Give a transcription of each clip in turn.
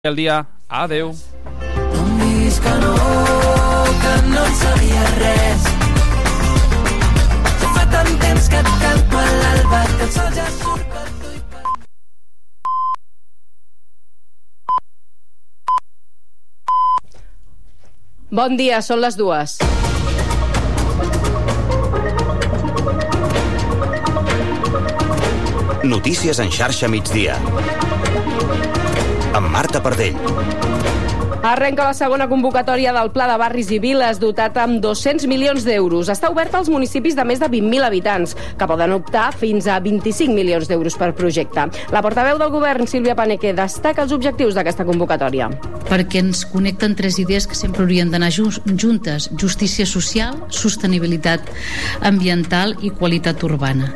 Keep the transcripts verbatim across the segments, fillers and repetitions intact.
el dia. Adeu. Hem vist que no, que no en sabia res. Ja fa tant temps que et canto a l'alba, que el sol ja surt per tu i per... Bon dia, són les dues. Notícies en xarxa migdia. Amb Marta Pardell. Arrenca la segona convocatòria del Pla de Barris i Viles, dotat amb dos-cents milions d'euros. Està oberta als municipis de més de vint mil habitants, que poden optar fins a vint-i-cinc milions d'euros per projecte. La portaveu del govern, Sílvia Paneque, destaca els objectius d'aquesta convocatòria. Perquè ens connecten tres idees que sempre haurien d'anar juntes: justícia social, sostenibilitat ambiental i qualitat urbana.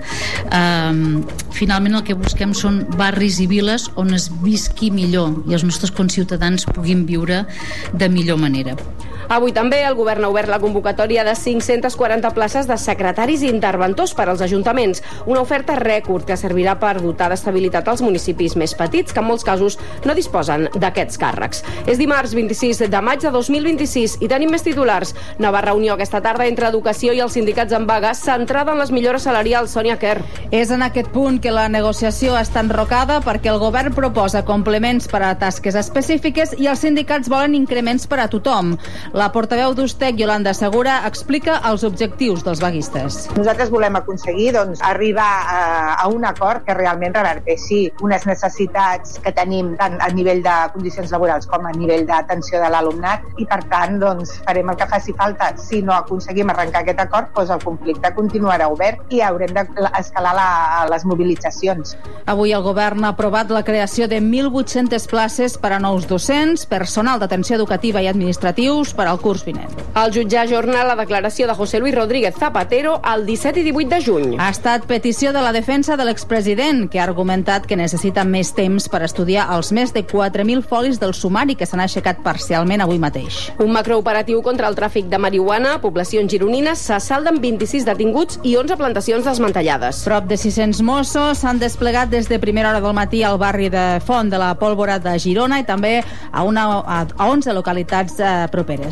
Um, finalment el que busquem són barris i viles on es visqui millor i els nostres conciutadans puguin viure de millor manera. Avui també el govern ha obert la convocatòria de cinc-centes quaranta places de secretaris i interventors per als ajuntaments, una oferta rècord que servirà per dotar d'estabilitat als municipis més petits, que en molts casos no disposen d'aquests càrrecs. És dimarts vint-i-sis de maig de dos mil vint-i-sis i tenim més titulars. Nova reunió aquesta tarda entre Educació i els sindicats en vaga, centrada en les millores salarials. Sònia Quer. És en aquest punt que la negociació està enrocada, perquè el govern proposa complements per a tasques específiques i els sindicats volen increments per a tothom. La portaveu d'Ustec, Yolanda Segura, explica els objectius dels vaguistes. Nosaltres volem aconseguir doncs, arribar a, a un acord que realment reverteixi unes necessitats que tenim tant a nivell de condicions laborals com a nivell d'atenció de l'alumnat, i per tant doncs, farem el que faci falta. Si no aconseguim arrencar aquest acord, doncs el conflicte continuarà obert i haurem d'escalar la, les mobilitzacions. Avui el govern ha aprovat la creació de mil vuit-centes places per a nous docents, personal d'atenció educativa i administratius per al curs vinent. El jutge ajorna la declaració de José Luis Rodríguez Zapatero el disset i divuit de juny. Ha estat petició de la defensa de l'expresident, que ha argumentat que necessita més temps per estudiar els més de quatre mil folis del sumari que s'han aixecat parcialment avui mateix. Un macrooperatiu contra el tràfic de marihuana a poblacions gironines s'assalden vint-i-sis detinguts i onze plantacions desmantellades. Prop de sis-cents Mossos s'han desplegat des de primera hora del matí al barri de Font de la Pólvora de Girona i també a, una, a onze localitats eh, properes.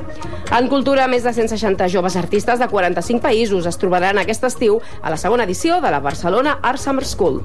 En cultura, més de cent seixanta joves artistes de quaranta-cinc països es trobaran aquest estiu a la segona edició de la Barcelona Art Summer School.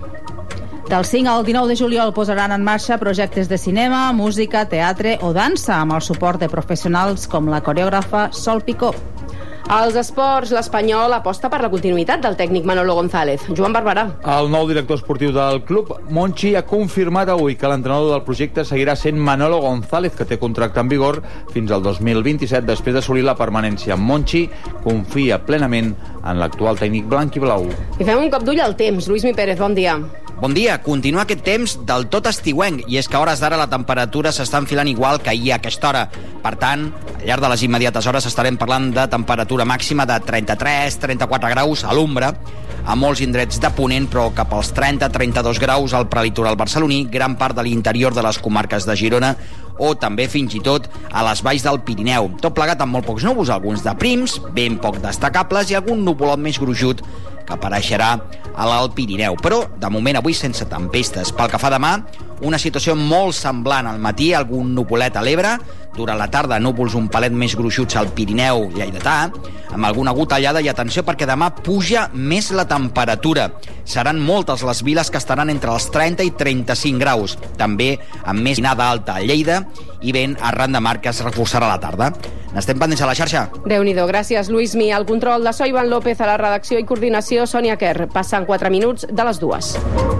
Del cinc al dinou de juliol posaran en marxa projectes de cinema, música, teatre o dansa, amb el suport de professionals com la coreògrafa Sol Picó. Als esports, l'Espanyol aposta per la continuïtat del tècnic Manolo González. Joan Barberà. El nou director esportiu del club, Monchi, ha confirmat avui que l'entrenador del projecte seguirà sent Manolo González, que té contracte en vigor fins al dos mil vint-i-set, després d'assolir la permanència. Monchi confia plenament en l'actual tècnic blanc i blau. I fem un cop d'ull al temps. Lluís Mi Pérez, bon dia. Bon dia. Continua aquest temps del tot estiuenc, i és que a hores d'ara la temperatura s'està enfilant igual que ahir a aquesta hora. Per tant, al llarg de les immediates hores estarem parlant de temperatura màxima de trenta-tres a trenta-quatre graus a l'ombra, a molts indrets de ponent, però cap als trenta a trenta-dos graus al prelitoral barceloní, gran part de l'interior de les comarques de Girona o també fins i tot a les valls del Pirineu. Tot plegat amb molt pocs núvols, alguns de prims, ben poc destacables, i algun nuvolot més gruixut que apareixerà a l'Alt Pirineu. Però, de moment, avui sense tempestes. Pel que fa demà, una situació molt semblant. Al matí, algun nuvolet a l'Ebre, durant la tarda, núvols un palet més gruixuts al Pirineu lleidatà, amb alguna gotellada, i atenció perquè demà puja més la temperatura. Seran moltes les viles que estaran entre els trenta i trenta-cinc graus, també amb més onada alta a Lleida i vent arran de mar que es reforçarà a la tarda. N'estem pendents a la xarxa. Déu-n'hi-do, gràcies, Lluís Mi. Al control de so, Ivan López, a la redacció i coordinació, Sònia Quer. Passen quatre minuts de les dues.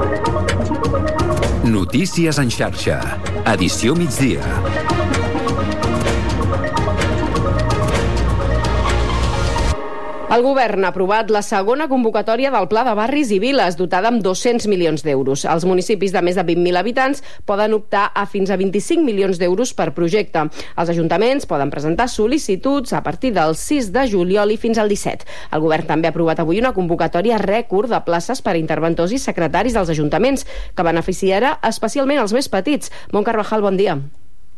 Notícies en xarxa. Edició migdia. El govern ha aprovat la segona convocatòria del Pla de Barris i Viles, dotada amb dos-cents milions d'euros. Els municipis de més de vint mil habitants poden optar a fins a vint-i-cinc milions d'euros per projecte. Els ajuntaments poden presentar sol·licituds a partir del sis de juliol i fins al disset. El govern també ha aprovat avui una convocatòria rècord de places per a interventors i secretaris dels ajuntaments, que beneficiarà especialment els més petits. Mon Carvajal, bon dia.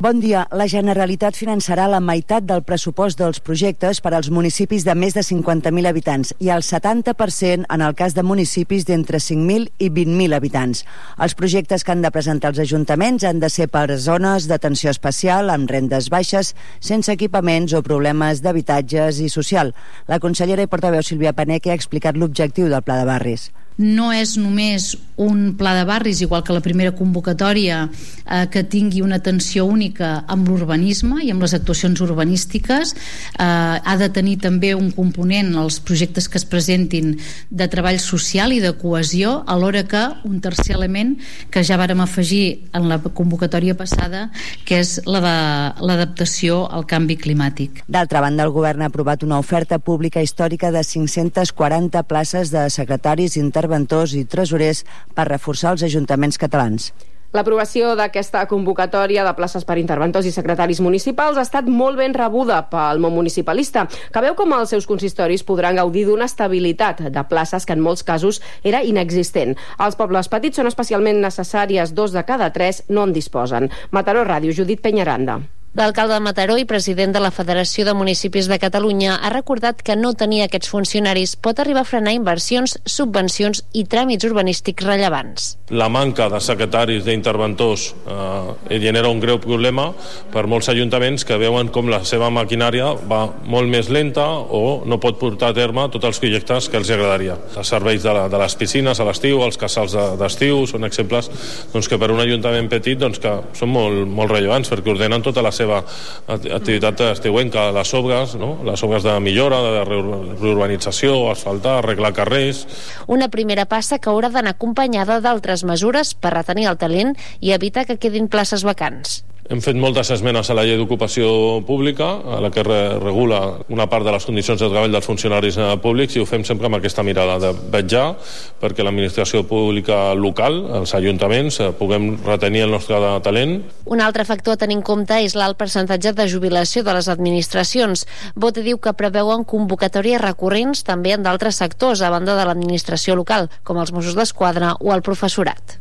Bon dia. La Generalitat finançarà la meitat del pressupost dels projectes per als municipis de més de cinquanta mil habitants i el setanta per cent en el cas de municipis d'entre cinc mil i vint mil habitants. Els projectes que han de presentar els ajuntaments han de ser per zones d'atenció especial, amb rendes baixes, sense equipaments o problemes d'habitatges i social. La consellera i portaveu Sílvia Paneque ha explicat l'objectiu del Pla de Barris. No és només un pla de barris, igual que la primera convocatòria, eh, que tingui una atenció única amb l'urbanisme i amb les actuacions urbanístiques. Eh, ha de tenir també un component, els projectes que es presentin, de treball social i de cohesió, alhora que un tercer element que ja vàrem afegir en la convocatòria passada, que és la de l'adaptació al canvi climàtic. D'altra banda, el govern ha aprovat una oferta pública històrica de cinc-centes quaranta places de secretaris interventors i tresorers per reforçar els ajuntaments catalans. L'aprovació d'aquesta convocatòria de places per interventors i secretaris municipals ha estat molt ben rebuda pel món municipalista, que veu com els seus consistoris podran gaudir d'una estabilitat de places que en molts casos era inexistent. Als pobles petits són especialment necessàries, dos de cada tres no en disposen. Mataró Ràdio, Judit Peñaranda. L'alcalde de Mataró i president de la Federació de Municipis de Catalunya ha recordat que no tenir aquests funcionaris pot arribar a frenar inversions, subvencions i tràmits urbanístics rellevants. La manca de secretaris d'interventors eh, genera un greu problema per molts ajuntaments que veuen com la seva maquinària va molt més lenta o no pot portar a terme tots els projectes que els agradaria. Els serveis de, la, de les piscines a l'estiu, els casals d'estiu, són exemples doncs, que per un ajuntament petit doncs, que són molt, molt rellevants perquè ordenen tota la seva activitat estiuenca, les obres, no? Les obres de millora, de reurbanització, asfaltar, arreglar carrers. Una primera passa que haurà d'anar acompanyada d'altres mesures per retenir el talent i evitar que quedin places vacants. Hem fet moltes esmenes a la llei d'ocupació pública, a la que re regula una part de les condicions de treball dels funcionaris públics, i ho fem sempre amb aquesta mirada de vetllar perquè l'administració pública local, els ajuntaments, puguem retenir el nostre talent. Un altre factor a tenir en compte és l'alt percentatge de jubilació de les administracions. Bote diu que preveuen convocatòries recurrents també en d'altres sectors, a banda de l'administració local, com els Mossos d'Esquadra o el professorat.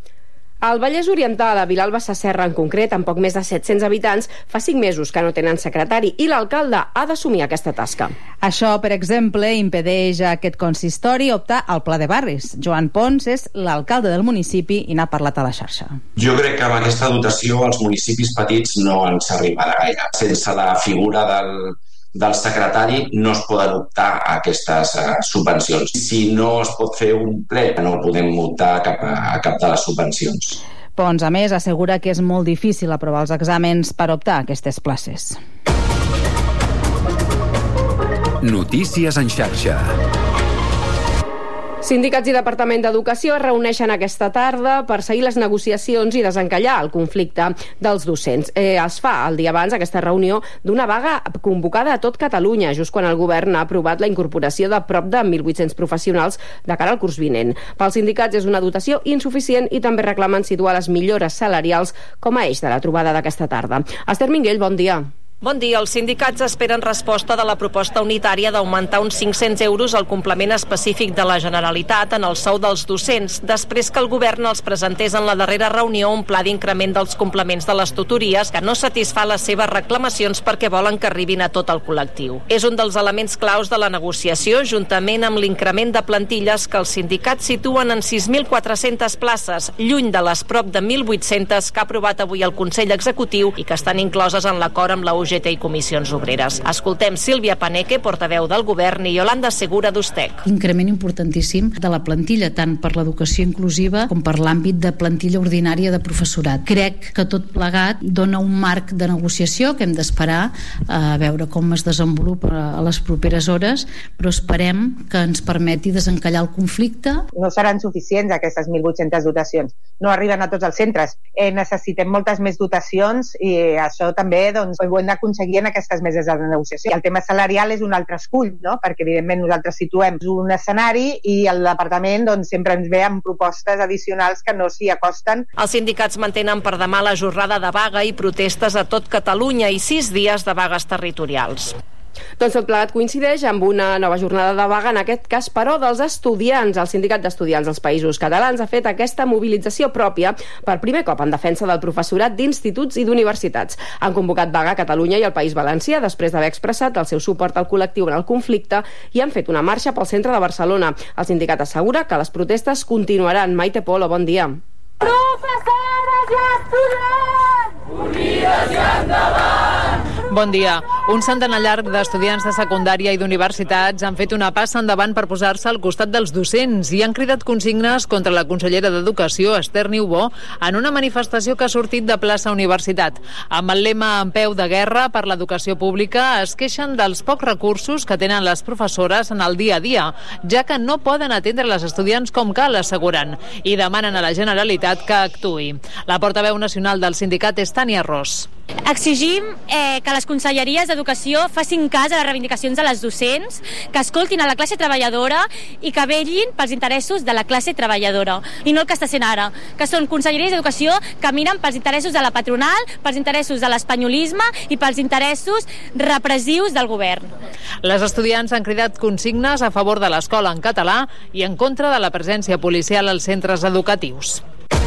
Al Vallès Oriental, a Vilalba Sasserra en concret, amb poc més de set-cents habitants, fa cinc mesos que no tenen secretari i l'alcalde ha d'assumir aquesta tasca. Això, per exemple, impedeix a aquest consistori optar al Pla de Barris. Joan Pons és l'alcalde del municipi i n'ha parlat a la xarxa. Jo crec que amb aquesta dotació als municipis petits no ens arribarà gaire. Sense la figura del del secretari no es poden optar a aquestes uh, subvencions. Si no es pot fer un ple, no podem optar a cap, a cap de les subvencions. Pons, a més, assegura que és molt difícil aprovar els exàmens per optar a aquestes places. Notícies en xarxa. Sindicats i Departament d'Educació es reuneixen aquesta tarda per seguir les negociacions i desencallar el conflicte dels docents. Eh, es fa el dia abans aquesta reunió d'una vaga convocada a tot Catalunya, just quan el govern ha aprovat la incorporació de prop de mil vuit-cents professionals de cara al curs vinent. Pels sindicats és una dotació insuficient i també reclamen situar les millores salarials com a eix de la trobada d'aquesta tarda. Esther Minguell, bon dia. Bon dia. Els sindicats esperen resposta de la proposta unitària d'augmentar uns cinc-cents euros el complement específic de la Generalitat en el sou dels docents, després que el govern els presentés en la darrera reunió un pla d'increment dels complements de les tutories que no satisfà les seves reclamacions perquè volen que arribin a tot el col·lectiu. És un dels elements claus de la negociació, juntament amb l'increment de plantilles que els sindicats situen en sis mil quatre-centes places, lluny de les prop de mil vuit-centes que ha aprovat avui el Consell Executiu i que estan incloses en l'acord amb la U G T i Comissions Obreres. Escoltem Sílvia Paneque, portaveu del govern, i Yolanda Segura d'Ustec. Increment importantíssim de la plantilla, tant per l'educació inclusiva com per l'àmbit de plantilla ordinària de professorat. Crec que tot plegat dona un marc de negociació que hem d'esperar a veure com es desenvolupa a les properes hores, però esperem que ens permeti desencallar el conflicte. No seran suficients aquestes mil vuit-centes dotacions. No arriben a tots els centres. Eh, necessitem moltes més dotacions i això també doncs, ho hem d'aconseguir en aquestes meses de negociació. El tema salarial és un altre escull, no? Perquè evidentment nosaltres situem un escenari i el departament doncs, sempre ens ve amb propostes addicionals que no s'hi acosten. Els sindicats mantenen per demà la jornada de vaga i protestes a tot Catalunya i sis dies de vagues territorials. Doncs tot plegat coincideix amb una nova jornada de vaga, en aquest cas, però, dels estudiants. El Sindicat d'Estudiants dels Països Catalans ha fet aquesta mobilització pròpia per primer cop en defensa del professorat d'instituts i d'universitats. Han convocat vaga a Catalunya i al País Valencià després d'haver expressat el seu suport al col·lectiu en el conflicte i han fet una marxa pel centre de Barcelona. El sindicat assegura que les protestes continuaran. Maite Polo, bon dia. Professores i estudiants! Unides i endavant! Bon dia. Un centenar llarg d'estudiants de secundària i d'universitats han fet una passa endavant per posar-se al costat dels docents i han cridat consignes contra la consellera d'Educació, Esther Niubó, en una manifestació que ha sortit de plaça Universitat. Amb el lema "En peu de guerra per l'educació pública", es queixen dels pocs recursos que tenen les professores en el dia a dia, ja que no poden atendre les estudiants com cal, asseguren, i demanen a la Generalitat que actuï. La portaveu nacional del sindicat és Tània Ros. Exigim eh, que les conselleries d'Educació facin cas a les reivindicacions de les docents, que escoltin a la classe treballadora i que vetllin pels interessos de la classe treballadora, i no el que està sent ara, que són conselleries d'Educació que miren pels interessos de la patronal, pels interessos de l'espanyolisme i pels interessos repressius del govern. Les estudiants han cridat consignes a favor de l'escola en català i en contra de la presència policial als centres educatius.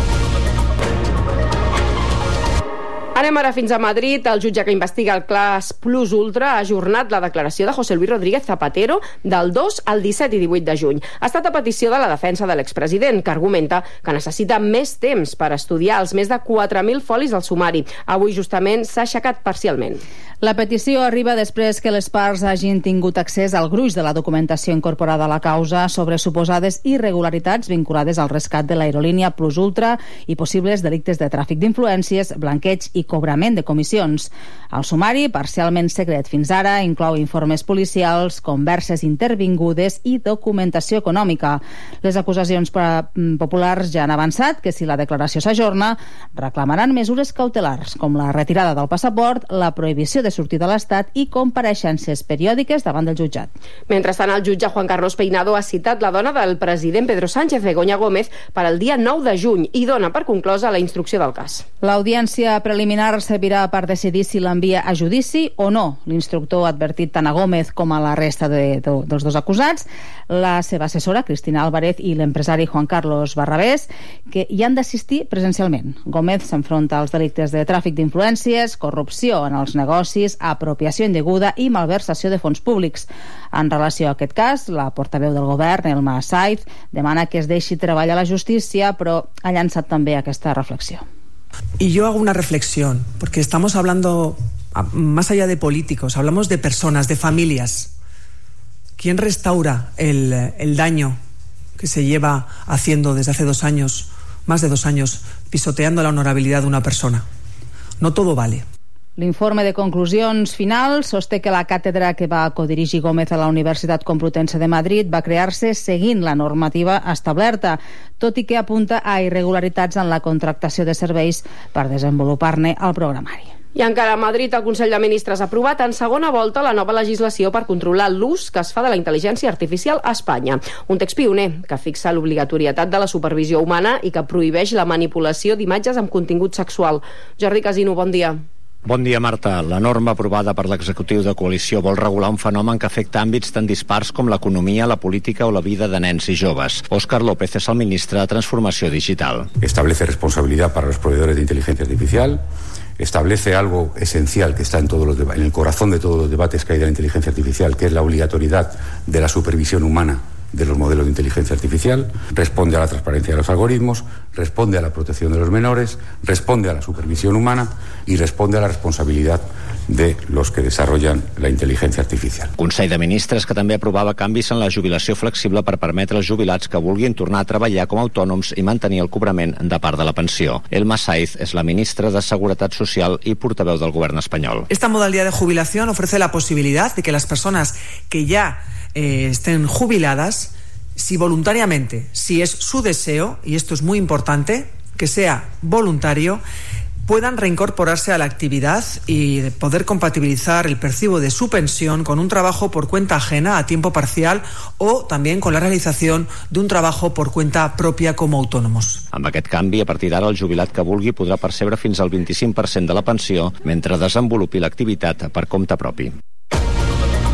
Anem ara fins a Madrid. El jutge que investiga el cas Plus Ultra ha ajornat la declaració de José Luis Rodríguez Zapatero del dos al disset i divuit de juny. Ha estat a petició de la defensa de l'expresident, que argumenta que necessita més temps per estudiar els més de quatre mil folis del sumari. Avui justament s'ha aixecat parcialment. La petició arriba després que les parts hagin tingut accés al gruix de la documentació incorporada a la causa sobre suposades irregularitats vinculades al rescat de l'aerolínia Plus Ultra i possibles delictes de tràfic d'influències, blanqueig i cobrament de comissions. El sumari, parcialment secret fins ara, inclou informes policials, converses intervingudes i documentació econòmica. Les acusacions populars ja han avançat que si la declaració s'ajorna, reclamaran mesures cautelars, com la retirada del passaport, la prohibició de sortir de l'Estat i compareixences periòdiques davant del jutjat. Mentrestant, el jutge Juan Carlos Peinado ha citat la dona del president Pedro Sánchez, Begoña Gómez, per al dia nou de juny i dona per conclosa la instrucció del cas. L'audiència preliminar servirà per decidir si l'envia a judici o no. L'instructor ha advertit tant a Gómez com a la resta de, de, dels dos acusats, la seva assessora, Cristina Álvarez, i l'empresari Juan Carlos Barrabés, que hi han d'assistir presencialment. Gómez s'enfronta als delictes de tràfic d'influències, corrupció en els negocis, apropiació indeguda i malversació de fons públics. En relació a aquest cas, la portaveu del govern, Elma Saiz, demana que es deixi treballar la justícia, però ha llançat també aquesta reflexió. Y yo hago una reflexión, porque estamos hablando, más allá de políticos, hablamos de personas, de familias. ¿Quién restaura el, el daño que se lleva haciendo desde hace dos años, más de dos años, pisoteando la honorabilidad de una persona? No todo vale. L'informe de conclusions finals sosté que la càtedra que va codirigir Gómez a la Universitat Complutense de Madrid va crear-se seguint la normativa establerta, tot i que apunta a irregularitats en la contractació de serveis per desenvolupar-ne el programari. I encara a Madrid, el Consell de Ministres ha aprovat en segona volta la nova legislació per controlar l'ús que es fa de la intel·ligència artificial a Espanya. Un text pioner que fixa l'obligatorietat de la supervisió humana i que prohibeix la manipulació d'imatges amb contingut sexual. Jordi Casino, bon dia. Bon dia, Marta. La norma aprovada per l'executiu de coalició vol regular un fenomen que afecta àmbits tan dispars com l'economia, la política o la vida de nens i joves. Óscar López és el ministre de Transformació Digital. Establece responsabilidad para los proveedores de inteligencia artificial, establece algo esencial que está en, todos los deba- en el corazón de todos los debates que hay de la inteligencia artificial, que es la obligatoriedad de la supervisión humana de los modelos de inteligencia artificial, responde a la transparencia de los algoritmos, responde a la protección de los menores, responde a la supervisión humana y responde a la responsabilidad de los que desarrollan la inteligencia artificial. Consell de Ministres que també aprovava canvis en la jubilació flexible per permetre als jubilats que vulguin tornar a treballar com a autònoms i mantenir el cobrament de part de la pensió. Elma Saiz és la ministra de Seguretat Social i portaveu del govern espanyol. Esta modalidad de jubilación ofrece la posibilidad de que las personas que ya eh, estén jubiladas, si voluntariamente, si es su deseo, y esto es muy importante, que sea voluntario, puedan reincorporarse a la actividad y poder compatibilizar el percibo de su pensión con un trabajo por cuenta ajena a tiempo parcial o también con la realització d'un trabajo por cuenta pròpia com a autònoms. Amb aquest canvi, a partir d'ara, el jubilat que vulgui podrà percebre fins al vint-i-cinc per cent de la pensió mentre desenvolupi l'activitat per compte propi.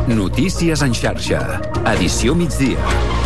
Notícies en xarxa. Edició migdia.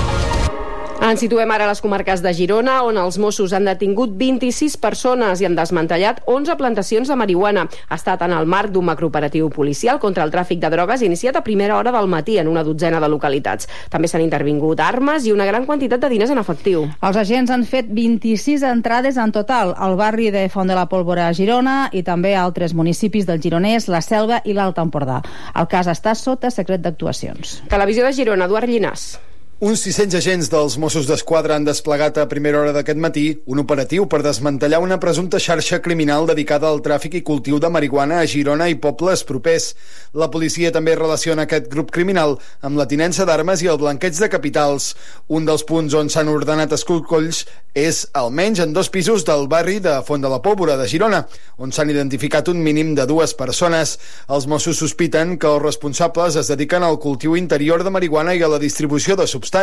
Ens situem ara a les comarques de Girona, on els Mossos han detingut vint-i-sis persones i han desmantellat onze plantacions de marihuana. Ha estat en el marc d'un macrooperatiu policial contra el tràfic de drogues iniciat a primera hora del matí en una dotzena de localitats. També s'han intervingut armes i una gran quantitat de diners en efectiu. Els agents han fet vint-i-sis entrades en total al barri de Font de la Pólvora a Girona i també a altres municipis del Gironès, la Selva i l'Alt Empordà. El cas està sota secret d'actuacions. Televisió de Girona, Eduard Llinàs. Uns sis-cents agents dels Mossos d'Esquadra han desplegat a primera hora d'aquest matí un operatiu per desmantellar una presumpta xarxa criminal dedicada al tràfic i cultiu de marihuana a Girona i pobles propers. La policia també relaciona aquest grup criminal amb la tinença d'armes i el blanqueig de capitals. Un dels punts on s'han ordenat escorcolls és almenys en dos pisos del barri de Font de la Pólvora de Girona, on s'han identificat un mínim de dues persones. Els Mossos sospiten que els responsables es dediquen al cultiu interior de marihuana i a la distribució de substàncies.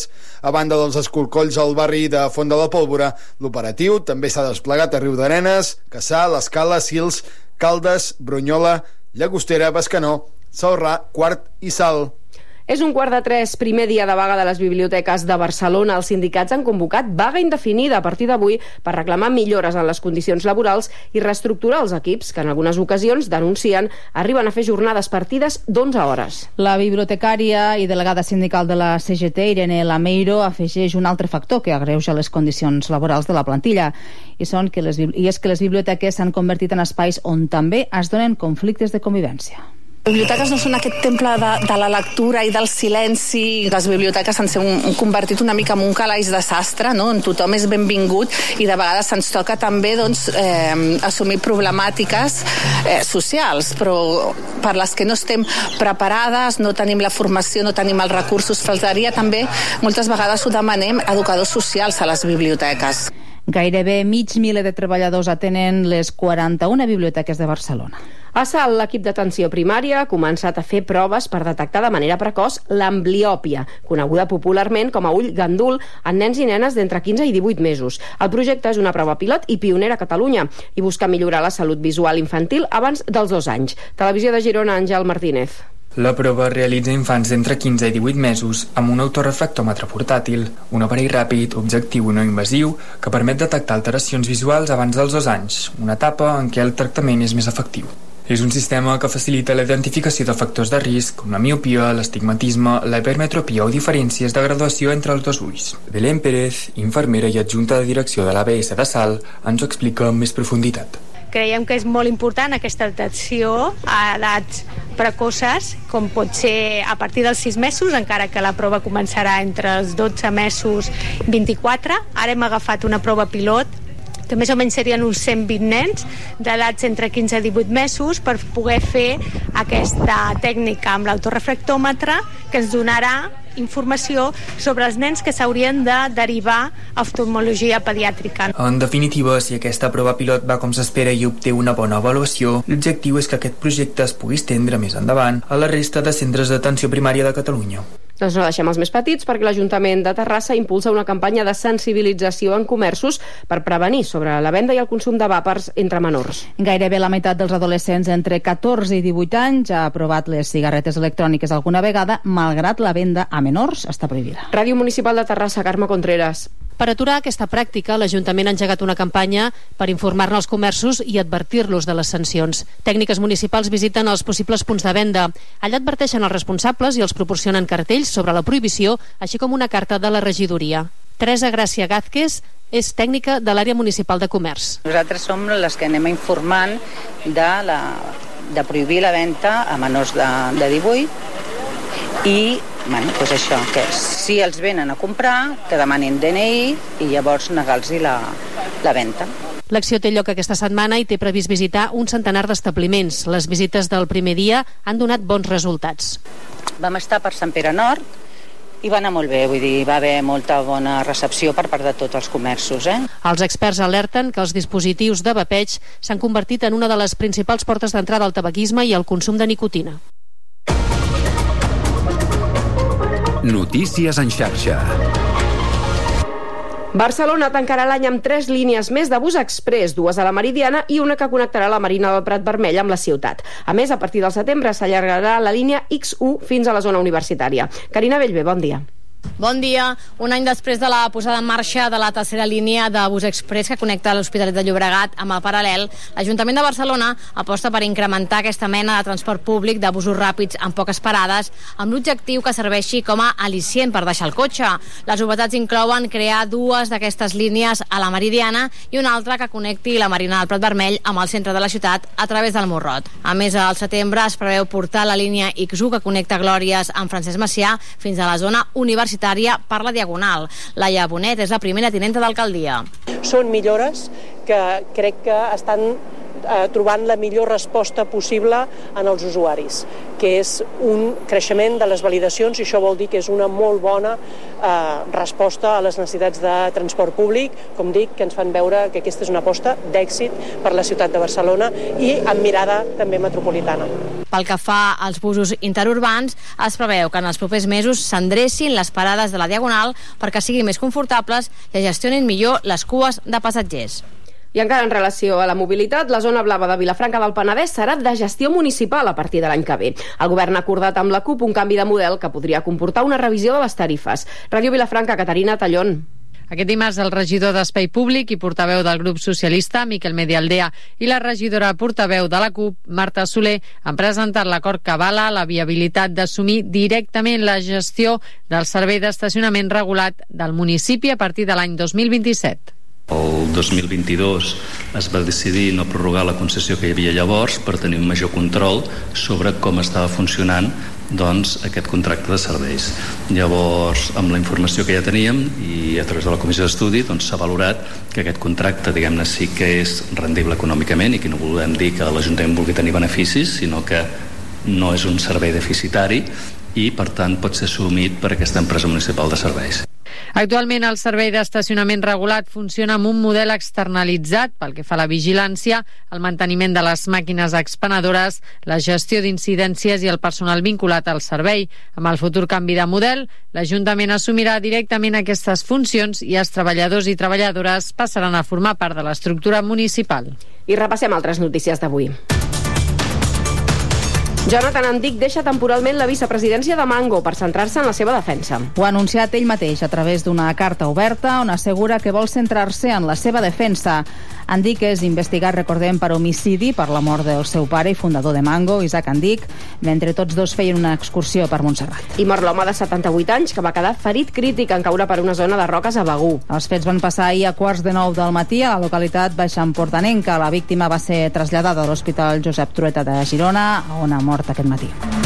A banda dels escorcolls al barri de Font de la Pólvora, l'operatiu també s'ha desplegat a Riudarenes, Cassà, l'Escala, Sils, Caldes, Brunyola, Llagostera, Bescanó, Celrà, Quart i Sal. És un quart de tres, primer dia de vaga de les biblioteques de Barcelona. Els sindicats han convocat vaga indefinida a partir d'avui per reclamar millores en les condicions laborals i reestructurar els equips que en algunes ocasions, denuncien, arriben a fer jornades partides d'onze hores. La bibliotecària i delegada sindical de la C G T, Irene Lameiro, afegeix un altre factor que agreuja les condicions laborals de la plantilla i, són que les, i és que les biblioteques s'han convertit en espais on també es donen conflictes de convivència. Les biblioteques no són aquest temple de, de la lectura i del silenci. Les biblioteques s'han un, convertit una mica en un calaix de sastre, no? On tothom és benvingut i de vegades se'ns toca també doncs, eh, assumir problemàtiques eh, socials, però per les que no estem preparades, no tenim la formació, no tenim els recursos. Faltaria també, moltes vegades ho demanem, educadors socials a les biblioteques. Gairebé mig miler de treballadors atenen les quaranta-una biblioteques de Barcelona. A Salt, l'equip d'atenció primària ha començat a fer proves per detectar de manera precoç l'ambliòpia, coneguda popularment com a ull gandul, en nens i nenes d'entre quinze i divuit mesos. El projecte és una prova pilot i pionera a Catalunya i busca millorar la salut visual infantil abans dels dos anys. Televisió de Girona, Àngel Martínez. La prova realitza infants d'entre quinze i divuit mesos amb un autorefractòmetre portàtil, un aparell ràpid, objectiu i no invasiu que permet detectar alteracions visuals abans dels dos anys, una etapa en què el tractament és més efectiu. És un sistema que facilita la identificació de factors de risc com la miopia, l'estigmatisme, la hipermetropia o diferències de graduació entre els dos ulls. Belén Pérez, infermera i adjunta de direcció de l'A B S de Salt, ens ho explica amb més profunditat. Creiem que és molt important aquesta detecció a edats precoces, com pot ser a partir dels sis mesos, encara que la prova començarà entre els dotze mesos i vint-i-quatre. Ara hem agafat una prova pilot que més o menys serien uns cent vint nens d'edats entre quinze i divuit mesos per poder fer aquesta tècnica amb l'autorefractòmetre que ens donarà informació sobre els nens que s'haurien de derivar a oftalmologia pediàtrica. En definitiva, si aquesta prova pilot va com s'espera i obté una bona avaluació, l'objectiu és que aquest projecte es pugui estendre més endavant a la resta de centres d'atenció primària de Catalunya. Doncs no deixem els més petits perquè l'Ajuntament de Terrassa impulsa una campanya de sensibilització en comerços per prevenir sobre la venda i el consum de vàpers entre menors. Gairebé la meitat dels adolescents entre catorze i divuit anys ha provat les cigarretes electròniques alguna vegada, malgrat la venda a menors està prohibida. Ràdio Municipal de Terrassa, Carme Contreras. Per aturar aquesta pràctica, l'Ajuntament ha engegat una campanya per informar-ne als comerços i advertir-los de les sancions. Tècniques municipals visiten els possibles punts de venda. Allà adverteixen els responsables i els proporcionen cartells sobre la prohibició, així com una carta de la regidoria. Teresa Gràcia Gázquez és tècnica de l'àrea municipal de comerç. Nosaltres som les que anem informant de, la, de prohibir la venda a menors de, de divuit i bueno, doncs això, que si els venen a comprar, que demanin D N I i llavors negar-los la, la venda. L'acció té lloc aquesta setmana i té previst visitar un centenar d'establiments. Les visites del primer dia han donat bons resultats. Vam estar per Sant Pere Nord i va anar molt bé, vull dir, va haver molta bona recepció per part de tots els comerços. Eh? Els experts alerten que els dispositius de vapeig s'han convertit en una de les principals portes d'entrada al tabaquisme i al consum de nicotina. Notícies en xarxa. Barcelona tancarà l'any amb tres línies més de bus express, dues a la Meridiana i una que connectarà la Marina del Prat Vermell amb la ciutat. A més, a partir del setembre s'allargarà la línia ics u fins a la zona universitària. Carina Bellver, bon dia. Bon dia. Un any després de la posada en marxa de la tercera línia de bus express que connecta l'Hospitalet de Llobregat amb el Paral·lel, l'Ajuntament de Barcelona aposta per incrementar aquesta mena de transport públic de busos ràpids amb poques parades, amb l'objectiu que serveixi com a al·licient per deixar el cotxe. Les novetats inclouen crear dues d'aquestes línies a la Meridiana i una altra que connecti la Marina del Prat Vermell amb el centre de la ciutat a través del Morrot. A més, al setembre es preveu portar la línia ics u que connecta Glòries amb Francesc Macià fins a la zona universitària per la Diagonal. Laia Bonet és la primera tinenta d'alcaldia. Són millores que crec que estan eh, trobant la millor resposta possible en els usuaris, que és un creixement de les validacions, i això vol dir que és una molt bona eh, resposta a les necessitats de transport públic, com dic, que ens fan veure que aquesta és una aposta d'èxit per la ciutat de Barcelona i amb mirada també metropolitana. Pel que fa als busos interurbans, es preveu que en els propers mesos s'endrecin les parades de la Diagonal perquè siguin més confortables i gestionin millor les cues de passatgers. I encara en relació a la mobilitat, la zona blava de Vilafranca del Penedès serà de gestió municipal a partir de l'any que ve. El govern ha acordat amb la CUP un canvi de model que podria comportar una revisió de les tarifes. Ràdio Vilafranca, Caterina Tallón. Aquest dimarts el regidor d'Espai Públic i portaveu del grup socialista, Miquel Medialdea, i la regidora portaveu de la CUP, Marta Soler, han presentat l'acord que avala la viabilitat d'assumir directament la gestió del servei d'estacionament regulat del municipi a partir de l'any dos mil vint-i-set. El dos mil vint-i-dos es va decidir no prorrogar la concessió que hi havia llavors per tenir un major control sobre com estava funcionant doncs, aquest contracte de serveis. Llavors, amb la informació que ja teníem i a través de la comissió d'estudi, doncs, s'ha valorat que aquest contracte, diguem-ne, sí que és rendible econòmicament i que no volem dir que l'Ajuntament vulgui tenir beneficis, sinó que no és un servei deficitari i, per tant, pot ser assumit per aquesta empresa municipal de serveis. Actualment el servei d'estacionament regulat funciona amb un model externalitzat pel que fa a la vigilància, el manteniment de les màquines expenedores, la gestió d'incidències i el personal vinculat al servei. Amb el futur canvi de model, l'Ajuntament assumirà directament aquestes funcions i els treballadors i treballadores passaran a formar part de l'estructura municipal. I repassem altres notícies d'avui. Jonathan Andic deixa temporalment la vicepresidència de Mango per centrar-se en la seva defensa. Ho ha anunciat ell mateix a través d'una carta oberta on assegura que vol centrar-se en la seva defensa. Andic és investigat, recordem, per homicidi per la mort del seu pare i fundador de Mango, Isaac Andic, mentre tots dos feien una excursió per Montserrat. I mor l'home de setanta-vuit anys que va quedar ferit crític en caure per una zona de roques a Begur. Els fets van passar ahir a quarts de nou del matí a la localitat baixamportanenca. La víctima va ser traslladada a l'Hospital Josep Trueta de Girona, on ha mort aquest matí.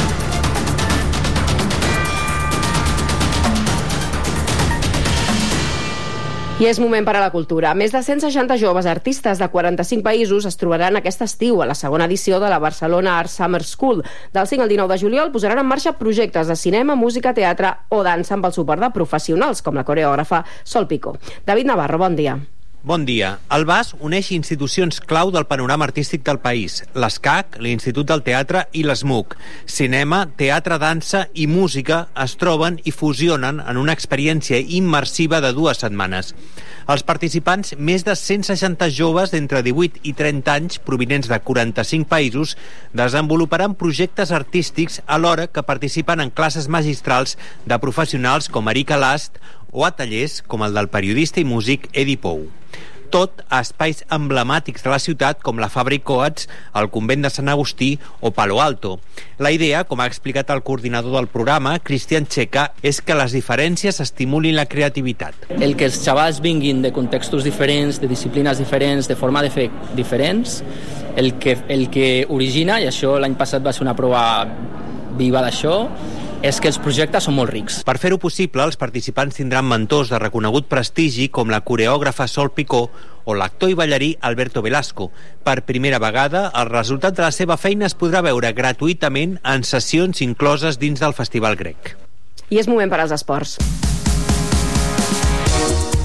I és moment per a la cultura. Més de cent seixanta joves artistes de quaranta-cinc països es trobaran aquest estiu a la segona edició de la Barcelona Art Summer School. Del cinc al dinou de juliol posaran en marxa projectes de cinema, música, teatre o dansa amb el suport de professionals, com la coreògrafa Sol Picó. David Navarro, bon dia. Bon dia. El B A S uneix institucions clau del panorama artístic del país. L'ESCAC, l'Institut del Teatre i l'ESMUC. Cinema, teatre, dansa i música es troben i fusionen en una experiència immersiva de dues setmanes. Els participants, més de cent seixanta joves d'entre divuit i trenta anys, provinents de quaranta-cinc països, desenvoluparan projectes artístics alhora que participen en classes magistrals de professionals com Erika Last o a tallers com el del periodista i músic Edi Pou. Tot a espais emblemàtics de la ciutat com la Fabra i Coats, el Convent de Sant Agustí o Palo Alto. La idea, com ha explicat el coordinador del programa, Cristian Checa, és que les diferències estimulin la creativitat. El que els xavals vinguin de contextos diferents, de disciplines diferents, de forma de fer diferents, el que, el que origina, i això l'any passat va ser una prova viva d'això, és que els projectes són molt rics. Per fer-ho possible, els participants tindran mentors de reconegut prestigi com la coreògrafa Sol Picó o l'actor i ballarí Alberto Velasco. Per primera vegada, el resultat de la seva feina es podrà veure gratuïtament en sessions incloses dins del Festival Grec. I és moment per als esports.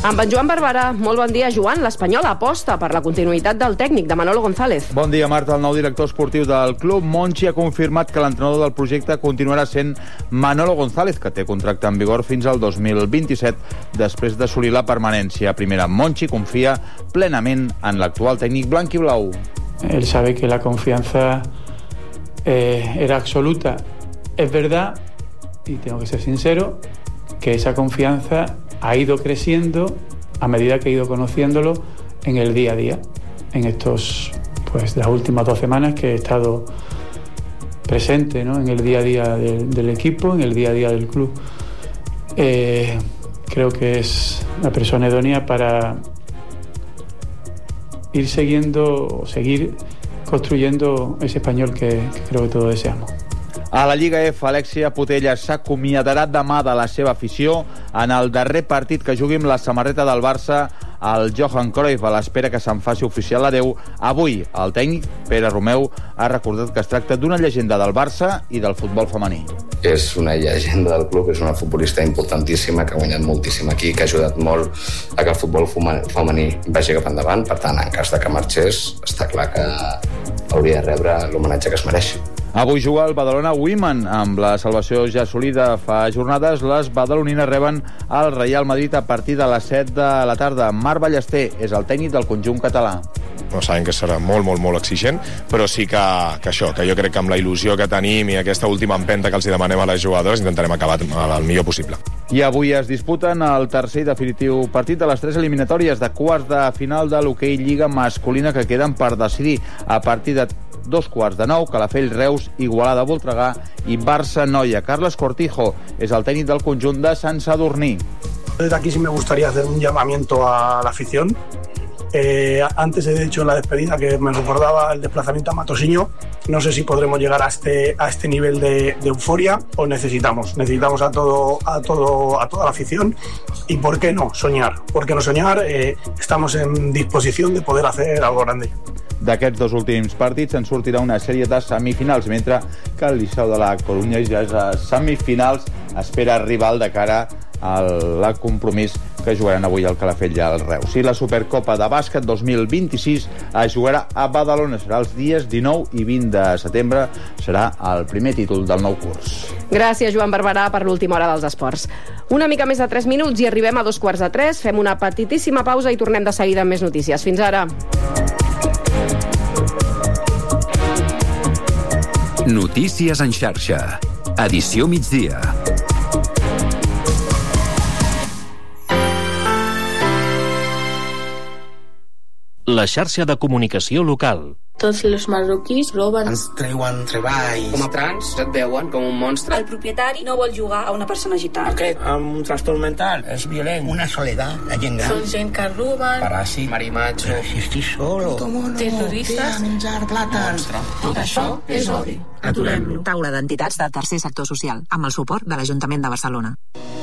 Amb en Joan Barberà. Molt bon dia, Joan. L'Espanyol aposta per la continuïtat del tècnic, de Manolo González. Bon dia, Marta. El nou director esportiu del club, Monchi, ha confirmat que l'entrenador del projecte continuarà sent Manolo González, que té contracte en vigor fins al dos mil vint-i-set, després d'assolir la permanència a primera. Monchi confia plenament en l'actual tècnic blanc i blau. Él sabe que la confianza eh, era absoluta. Es verdad, y tengo que ser sincero, que esa confianza ha ido creciendo a medida que he ido conociéndolo en el día a día, en estos, pues, las últimas dos semanas que he estado presente, ¿no?, en el día a día de, del equipo, en el día a día del club. Eh, creo que es la persona idónea para ir siguiendo o seguir construyendo ese español que, que creo que todos deseamos. A la Lliga F, Alexia Putellas s'acomiadarà demà de la seva afició en el darrer partit que jugui amb la samarreta del Barça al Johan Cruyff, a l'espera que se'n faci oficial l'adeu. Avui, el tècnic, Pere Romeu, ha recordat que es tracta d'una llegenda del Barça i del futbol femení. És una llegenda del club, és una futbolista importantíssima que ha guanyat moltíssim aquí, que ha ajudat molt a que el futbol femení vagi cap endavant. Per tant, en cas de que marxés, està clar que hauria de rebre l'homenatge que es mereix. Avui juga el Badalona Women. Amb la salvació ja assolida fa jornades, les badalonines reben el Real Madrid a partir de les set de la tarda. Marc Ballester és el tècnic del conjunt català. No, sabem que serà molt, molt, molt exigent, però sí que, que això, que jo crec que amb la il·lusió que tenim i aquesta última empenta que els demanem a les jugadores intentarem acabar el millor possible. I avui es disputen el tercer i definitiu partit de les tres eliminatòries de quarts de final de l'hoquei Lliga masculina que queden per decidir a partir de dos quarts de nou, Calafell, Reus, Igualada, Voltregà i Barça, Noia. Carles Cortijo és el tècnic del conjunt de Sant Sadurní. Desde aquí sí me gustaría hacer un llamamiento a la afición. Eh, antes he dicho en la despedida que me recordaba el desplazamiento a Matosiño. No sé si podremos llegar a este, a este nivel de, de euforia o necesitamos. Necesitamos a, todo, a, todo, a toda la afición. Y ¿por qué no? Soñar. ¿Por qué no soñar? Eh, estamos en disposición de poder hacer algo grande. D'aquests dos últims partits en sortirà una sèrie de semifinals, mentre que el Liceu de la Corunya ja és a semifinals, espera rival de cara al compromís que jugaran avui al Calafell i al Reus. I la Supercopa de Bàsquet dos mil vint-i-sis es jugarà a Badalona. Serà els dies dinou i vint de setembre. Serà el primer títol del nou curs. Gràcies, Joan Barberà, per l'última hora dels esports. Una mica més de tres minuts i arribem a dos quarts de tres. Fem una petitíssima pausa i tornem de seguida amb més notícies. Fins ara. Notícies en xarxa. Edició migdia. La xarxa de comunicació local. Tots els marroquís roben. Ens treuen treball. Com a trans et veuen com un monstre. El propietari no vol jugar a una persona gitana. Aquest amb un trastorn mental és violent. Una soledat, la gent gran. Són gent que roben. Paràsit, marimacho. Però si estic solo. Terroristes. Menjar plàtans. Tot això és odi. Aturem-lo. Taula d'entitats del tercer sector social, amb el suport de l'Ajuntament de Barcelona.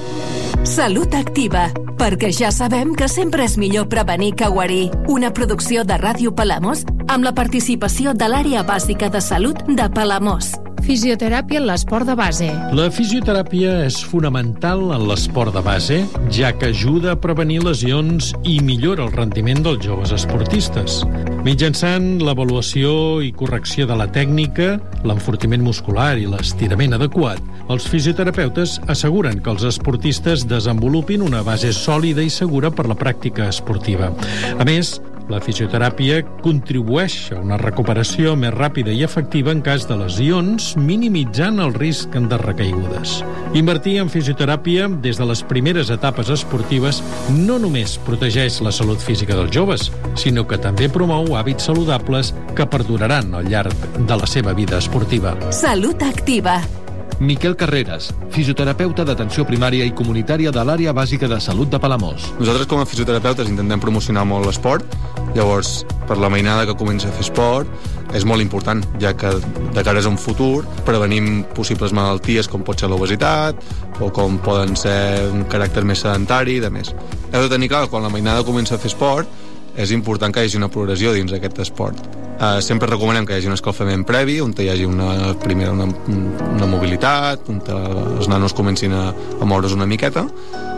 Salut Activa, perquè ja sabem que sempre és millor prevenir que guarir. Una producció de Ràdio Palamós amb la participació de l'Àrea Bàsica de Salut de Palamós. Fisioteràpia en l'esport de base. La fisioteràpia és fonamental en l'esport de base, ja que ajuda a prevenir lesions i millora el rendiment dels joves esportistes. Mitjançant l'avaluació i correcció de la tècnica, l'enfortiment muscular i l'estirament adequat, els fisioterapeutes asseguren que els esportistes desenvolupin una base sòlida i segura per la pràctica esportiva. A més, la fisioteràpia contribueix a una recuperació més ràpida i efectiva en cas de lesions, minimitzant el risc de recaigudes. Invertir en fisioteràpia des de les primeres etapes esportives no només protegeix la salut física dels joves, sinó que també promou hàbits saludables que perduraran al llarg de la seva vida esportiva. Salut Activa. Miquel Carreras, fisioterapeuta d'atenció primària i comunitària de l'Àrea Bàsica de Salut de Palamós. Nosaltres com a fisioterapeutes intentem promocionar molt l'esport, llavors per la mainada que comença a fer esport és molt important, ja que de cara a un futur prevenim possibles malalties com pot ser l'obesitat o com poden ser un caràcter més sedentari i de més. Heu de tenir clar que quan la mainada comença a fer esport és important que hi hagi una progressió dins d'aquest esport. Uh, sempre recomanem que hi hagi un escalfament previ, on hi hagi una, primera una, una mobilitat, on els nanos comencin a, a moure's una miqueta,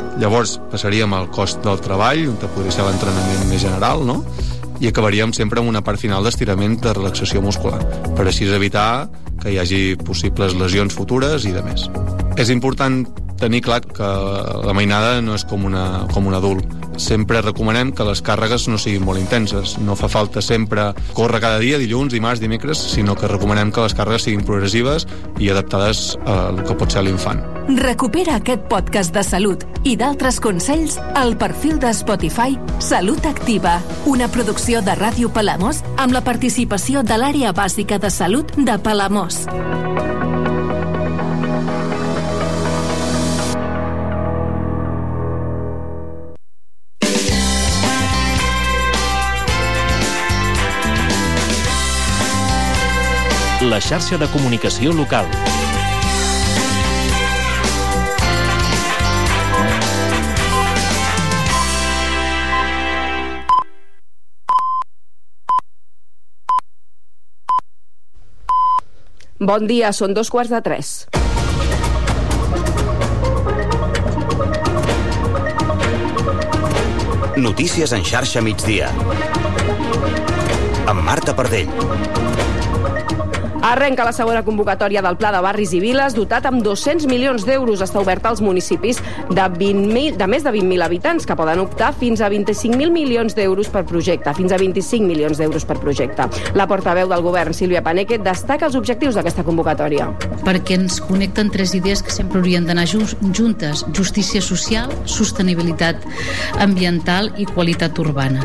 Llavors passaríem al cost del treball, on podria ser l'entrenament més general, no? I acabaríem sempre amb una part final d'estirament de relaxació muscular, per així evitar que hi hagi possibles lesions futures i de més. És important tenir clar que la mainada no és com, una, com un adult. Sempre recomanem que les càrregues no siguin molt intenses. No fa falta sempre córrer cada dia, dilluns, dimarts, dimecres, sinó que recomanem que les càrregues siguin progressives i adaptades al que pot ser l'infant. Recupera aquest podcast de salut i d'altres consells al perfil de Spotify Salut Activa, una producció de Ràdio Palamós amb la participació de l'Àrea Bàsica de Salut de Palamós. La xarxa de comunicació local. Bon dia, són dos quarts de tres. Notícies en xarxa migdia. Amb Marta Pardell. Arrenca la segona convocatòria del Pla de Barris i Viles, dotat amb dos-cents milions d'euros. Està oberta als municipis de, vint mil, de més de vint mil habitants, que poden optar fins a vint-i-cinc mil milions d'euros per projecte. Fins a vint-i-cinc milions d'euros per projecte. La portaveu del govern, Sílvia Paneque, destaca els objectius d'aquesta convocatòria. Perquè ens connecten tres idees que sempre haurien d'anar juntes: justícia social, sostenibilitat ambiental i qualitat urbana.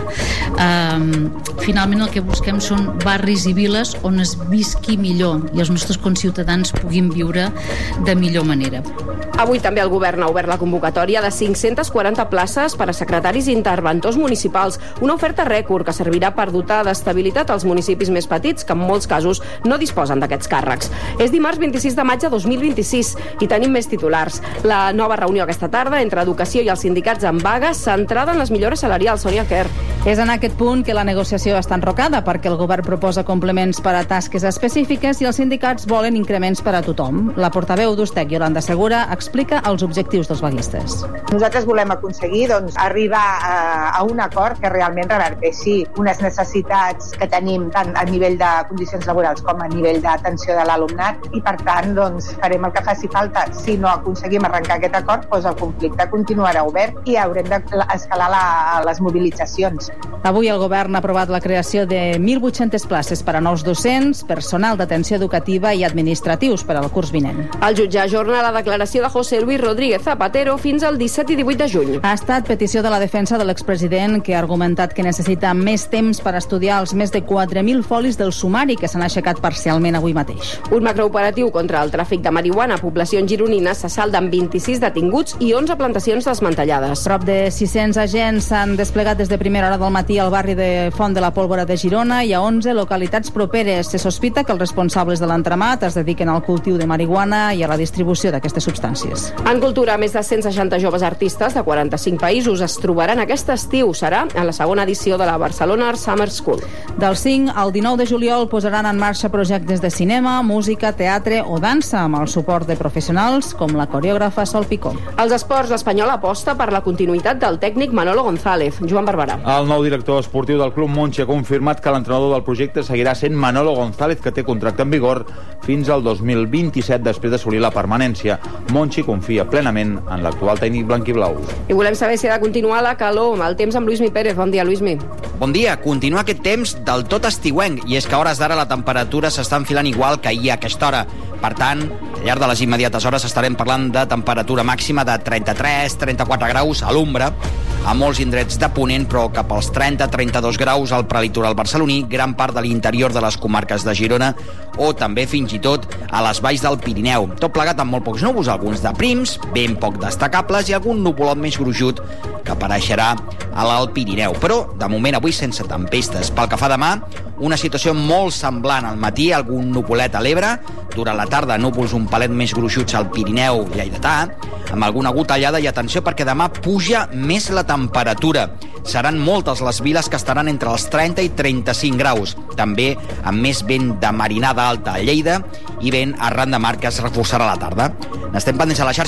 Um, finalment el que busquem són barris i viles on es visqui millor i els nostres conciutadans puguin viure de millor manera. Avui també el govern ha obert la convocatòria de cinc-centes quaranta places per a secretaris i interventors municipals, una oferta rècord que servirà per dotar d'estabilitat als municipis més petits que en molts casos no disposen d'aquests càrrecs. És dimarts vint-i-sis de maig de dos mil vint-i-sis i tenim més titulars. La nova reunió aquesta tarda entre Educació i els sindicats en vaga centrada en les millores salarials. Sònia Quer. És en aquest punt que la negociació està enrocada, perquè el govern proposa complements per a tasques específiques i els sindicats volen increments per a tothom. La portaveu d'Ustec, Yolanda Segura, explica els objectius dels vaguistes. Nosaltres volem aconseguir doncs, arribar a, a un acord que realment reverteixi unes necessitats que tenim tant a nivell de condicions laborals com a nivell d'atenció de l'alumnat i, per tant, doncs, farem el que faci falta. Si no aconseguim arrencar aquest acord, doncs el conflicte continuarà obert i haurem d'escalar la, les mobilitzacions. Avui el govern ha aprovat la creació de mil vuit-centes places per a nous docents, personal d'atenció educativa i administratius per al curs vinent. El jutge ajorna la declaració de José Luis Rodríguez Zapatero fins al disset i divuit de juny. Ha estat petició de la defensa de l'expresident, que ha argumentat que necessita més temps per estudiar els més de quatre mil folis del sumari que s'han aixecat parcialment avui mateix. Un macrooperatiu contra el tràfic de marihuana a poblacions gironines se salda amb vint-i-sis detinguts i onze plantacions desmantellades. Prop de sis-cents agents s'han desplegat des de primera hora del matí al barri de Font de la Pólvora de Girona i a onze localitats properes. Se sospita que els responsables de l'entramat es dediquen al cultiu de marihuana i a la distribució d'aquestes substàncies. En cultura, més de cent seixanta joves artistes de quaranta-cinc països es trobaran aquest estiu. Serà en la segona edició de la Barcelona Art Summer School. Del cinc al dinou de juliol posaran en marxa projectes de cinema, música, teatre o dansa amb el suport de professionals com la coreògrafa Sol Picó. Els esports, l'Espanyol aposta per la continuïtat del tècnic Manolo González. Joan Barberà. El nou director esportiu del Club Montxi ha confirmat que l'entrenador del projecte seguirà sent Manolo González, que té contracte en vigor fins al dos mil vint-i-set després d'assolir la permanència. Montxi confia plenament en l'actual tècnic blanquiblau. I volem saber si ha de continuar la calor. El temps amb Luismi Pérez. Bon dia, Luismi. Bon dia. Continua aquest temps del tot estiuenc, i és que a hores d'ara la temperatura s'està enfilant igual que ahir a aquesta hora. Per tant, al llarg de les immediates hores estarem parlant de temperatura màxima de trenta-tres trenta-quatre graus a l'ombra, a molts indrets de Ponent, però cap als trenta trenta-dos graus al prelitoral barceloní, gran part de l'interior de les comarques de Girona o també fins i tot a les valls del Pirineu. Tot plegat amb molt pocs núvols, alguns de prims, ben poc destacables, i algun nuvolot més gruixut que apareixerà a l'Alt Pirineu. Però, de moment, avui sense tempestes. Pel que fa demà, una situació molt semblant al matí, algun nuvolet a l'Ebre, durant la tarda núvols un palet més gruixuts al Pirineu lleidatà, amb alguna gotellada, i atenció perquè demà puja més la temperatura. Seran moltes les viles que estaran entre els trenta i trenta-cinc graus, també amb més vent de marinada alta a Lleida i vent arran de mar que es reforçarà a la tarda. N'estem pendents a la xarxa.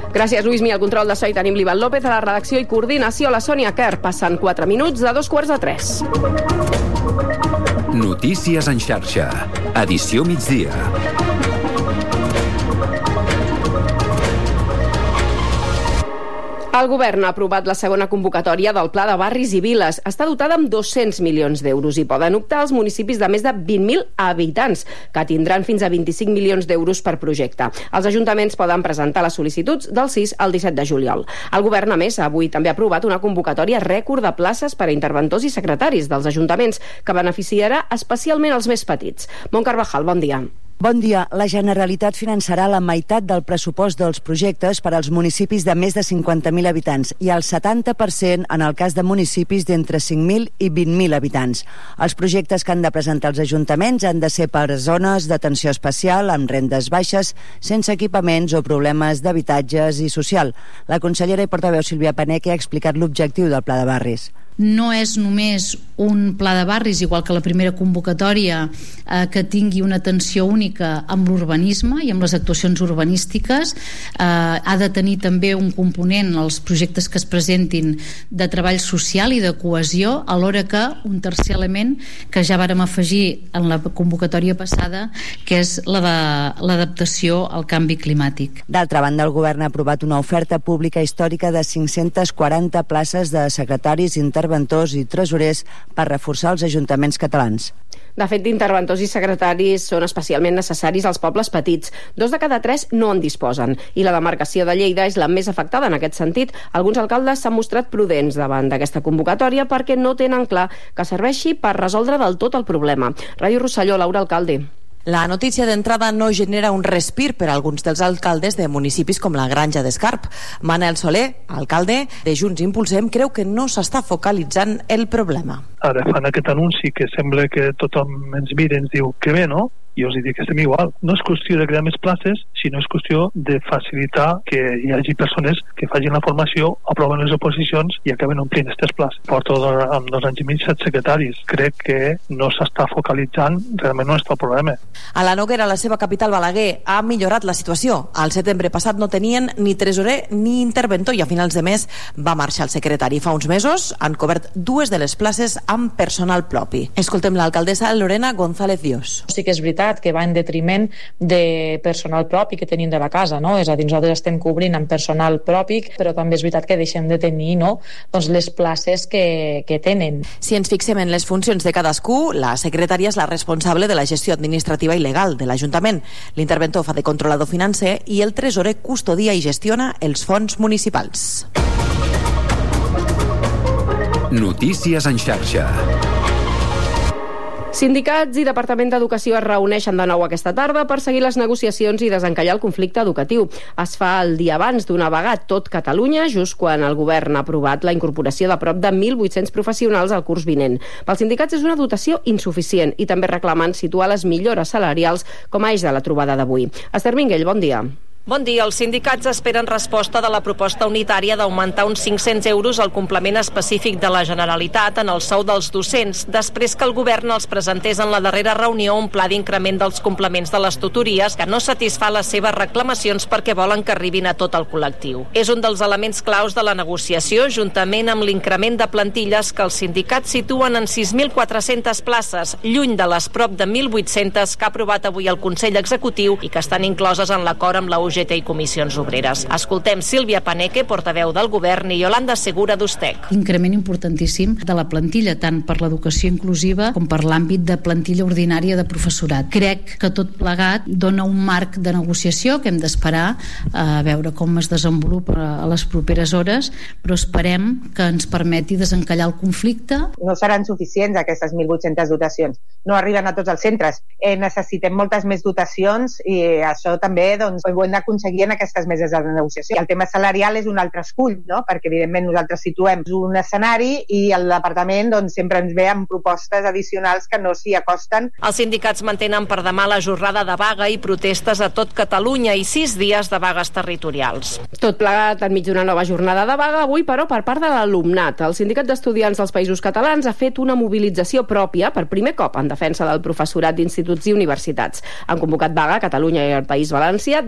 Gràcies, Luismi. Al control de so i tenim l'Ivan López, a la redacció i coordinació la Sònia Kerr. Passen quatre minuts de dos quarts de tres. Notícies en xarxa. Edició migdia. El govern ha aprovat la segona convocatòria del Pla de Barris i Viles. Està dotada amb dos-cents milions d'euros i poden optar els municipis de més de vint mil habitants, que tindran fins a vint-i-cinc milions d'euros per projecte. Els ajuntaments poden presentar les sol·licituds del sis al disset de juliol. El govern, a més, avui també ha aprovat una convocatòria rècord de places per a interventors i secretaris dels ajuntaments, que beneficiarà especialment els més petits. Mont Carvajal, bon dia. Bon dia. La Generalitat finançarà la meitat del pressupost dels projectes per als municipis de més de cinquanta mil habitants i el setanta per cent en el cas de municipis d'entre cinc mil i vint mil habitants. Els projectes que han de presentar els ajuntaments han de ser per zones d'atenció especial, amb rendes baixes, sense equipaments o problemes d'habitatges i social. La consellera i portaveu Sílvia Paneque ha explicat l'objectiu del Pla de Barris. No és només un pla de barris, igual que la primera convocatòria, eh, que tingui una atenció única amb l'urbanisme i amb les actuacions urbanístiques. Eh, ha de tenir també un component, els projectes que es presentin, de treball social i de cohesió, alhora que un tercer element que ja vàrem afegir en la convocatòria passada, que és la de l'adaptació al canvi climàtic. D'altra banda, el govern ha aprovat una oferta pública històrica de cinc-centes quaranta places de secretaris, interventors i tresorers per reforçar els ajuntaments catalans. De fet, d'interventors i secretaris són especialment necessaris als pobles petits. Dos de cada tres no en disposen. I la demarcació de Lleida és la més afectada en aquest sentit. Alguns alcaldes s'han mostrat prudents davant d'aquesta convocatòria perquè no tenen clar que serveixi per resoldre del tot el problema. Ràdio Rosselló, Laura Alcalde. La notícia d'entrada no genera un respir per a alguns dels alcaldes de municipis com la Granja d'Escarp. Manel Soler, alcalde de Junts Impulsem, creu que no s'està focalitzant el problema. Ara fan aquest anunci que sembla que tothom ens mira i ens diu que bé, no? I els dic que estem igual. No és qüestió de crear més places, sinó és qüestió de facilitar que hi hagi persones que facin la formació, aproven les oposicions i acaben omplint aquestes places. Porto amb dos anys i mig set secretaris. Crec que no s'està focalitzant realment no està el problema. A la Noguera, la seva capital, Balaguer, ha millorat la situació. Al setembre passat no tenien ni tresorer ni interventor i a finals de mes va marxar el secretari. Fa uns mesos han cobert dues de les places amb personal propi. Escoltem l'alcaldessa Lorena González Dios. Sí que és veritat que va en detriment de personal propi que tenim de la casa, no? És a dir, nosaltres estem cobrint amb personal propi, però també és veritat que deixem de tenir, no? doncs les places que, que tenen. Si ens fixem en les funcions de cadascú, la secretària és la responsable de la gestió administrativa i legal de l'Ajuntament. L'interventor fa de controlador financer i el tresorer custodia i gestiona els fons municipals. Notícies en xarxa. Sindicats i Departament d'Educació es reuneixen de nou aquesta tarda per seguir les negociacions i desencallar el conflicte educatiu. Es fa el dia abans d'una vaga a tot Catalunya, just quan el govern ha aprovat la incorporació de prop de mil vuit-cents professionals al curs vinent. Pels sindicats és una dotació insuficient i també reclamen situar les millores salarials com a eix de la trobada d'avui. Esther Minguell, bon dia. Bon dia. Els sindicats esperen resposta de la proposta unitària d'augmentar uns cinc-cents euros el complement específic de la Generalitat en el sou dels docents, després que el govern els presentés en la darrera reunió un pla d'increment dels complements de les tutories que no satisfà les seves reclamacions perquè volen que arribin a tot el col·lectiu. És un dels elements claus de la negociació, juntament amb l'increment de plantilles que els sindicats situen en sis mil quatre-centes places, lluny de les prop de mil vuit-cents que ha aprovat avui el Consell Executiu i que estan incloses en l'acord amb la U G T i Comissions Obreres. Escoltem Sílvia Paneque, portaveu del govern, i Yolanda Segura d'Ustec. Increment importantíssim de la plantilla, tant per l'educació inclusiva com per l'àmbit de plantilla ordinària de professorat. Crec que tot plegat dona un marc de negociació que hem d'esperar a veure com es desenvolupa a les properes hores, però esperem que ens permeti desencallar el conflicte. No seran suficients aquestes mil vuit-centes dotacions. No arriben a tots els centres. Eh, necessitem moltes més dotacions i això també doncs, ho hem d'aconseguir en aquestes meses de negociació. El tema salarial és un altre escull, no? Perquè evidentment nosaltres situem un escenari i el departament doncs, sempre ens ve amb propostes addicionals que no s'hi acosten. Els sindicats mantenen per demà la jornada de vaga i protestes a tot Catalunya i sis dies de vagues territorials. Tot plegat enmig d'una nova jornada de vaga, avui però per part de l'alumnat. El Sindicat d'Estudiants dels Països Catalans ha fet una mobilització pròpia per primer cop en defensa del professorat d'instituts i universitats. Han convocat vaga a Catalunya i al País Valencià després d'haver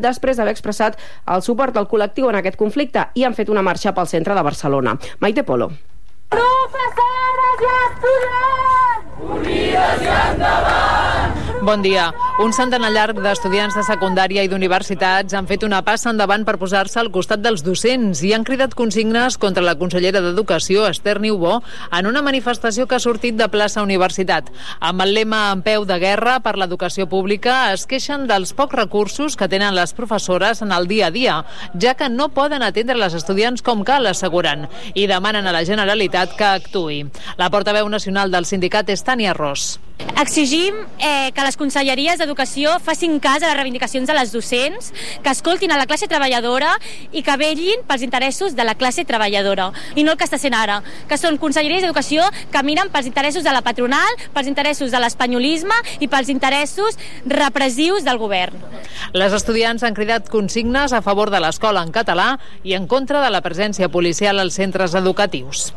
haver expressat el suport al col·lectiu en aquest conflicte i han fet una marxa pel centre de Barcelona. Maite Polo. Professores i estudiants! Unides i endavant! Bon dia. Un centenar llarg d'estudiants de secundària i d'universitats han fet una passa endavant per posar-se al costat dels docents i han cridat consignes contra la consellera d'Educació, Esther Niubó, en una manifestació que ha sortit de plaça Universitat. Amb el lema En peu de guerra per l'educació pública es queixen dels pocs recursos que tenen les professores en el dia a dia, ja que no poden atendre les estudiants com cal, asseguren, i demanen a la Generalitat que actuï. La portaveu nacional del sindicat és Tània Ros. Exigim eh, que les conselleries d'Educació facin cas a les reivindicacions de les docents, que escoltin a la classe treballadora i que vetllin pels interessos de la classe treballadora, i no el que està sent ara, que són conselleries d'Educació que miren pels interessos de la patronal, pels interessos de l'espanyolisme i pels interessos repressius del govern. Les estudiants han cridat consignes a favor de l'escola en català i en contra de la presència policial als centres educatius.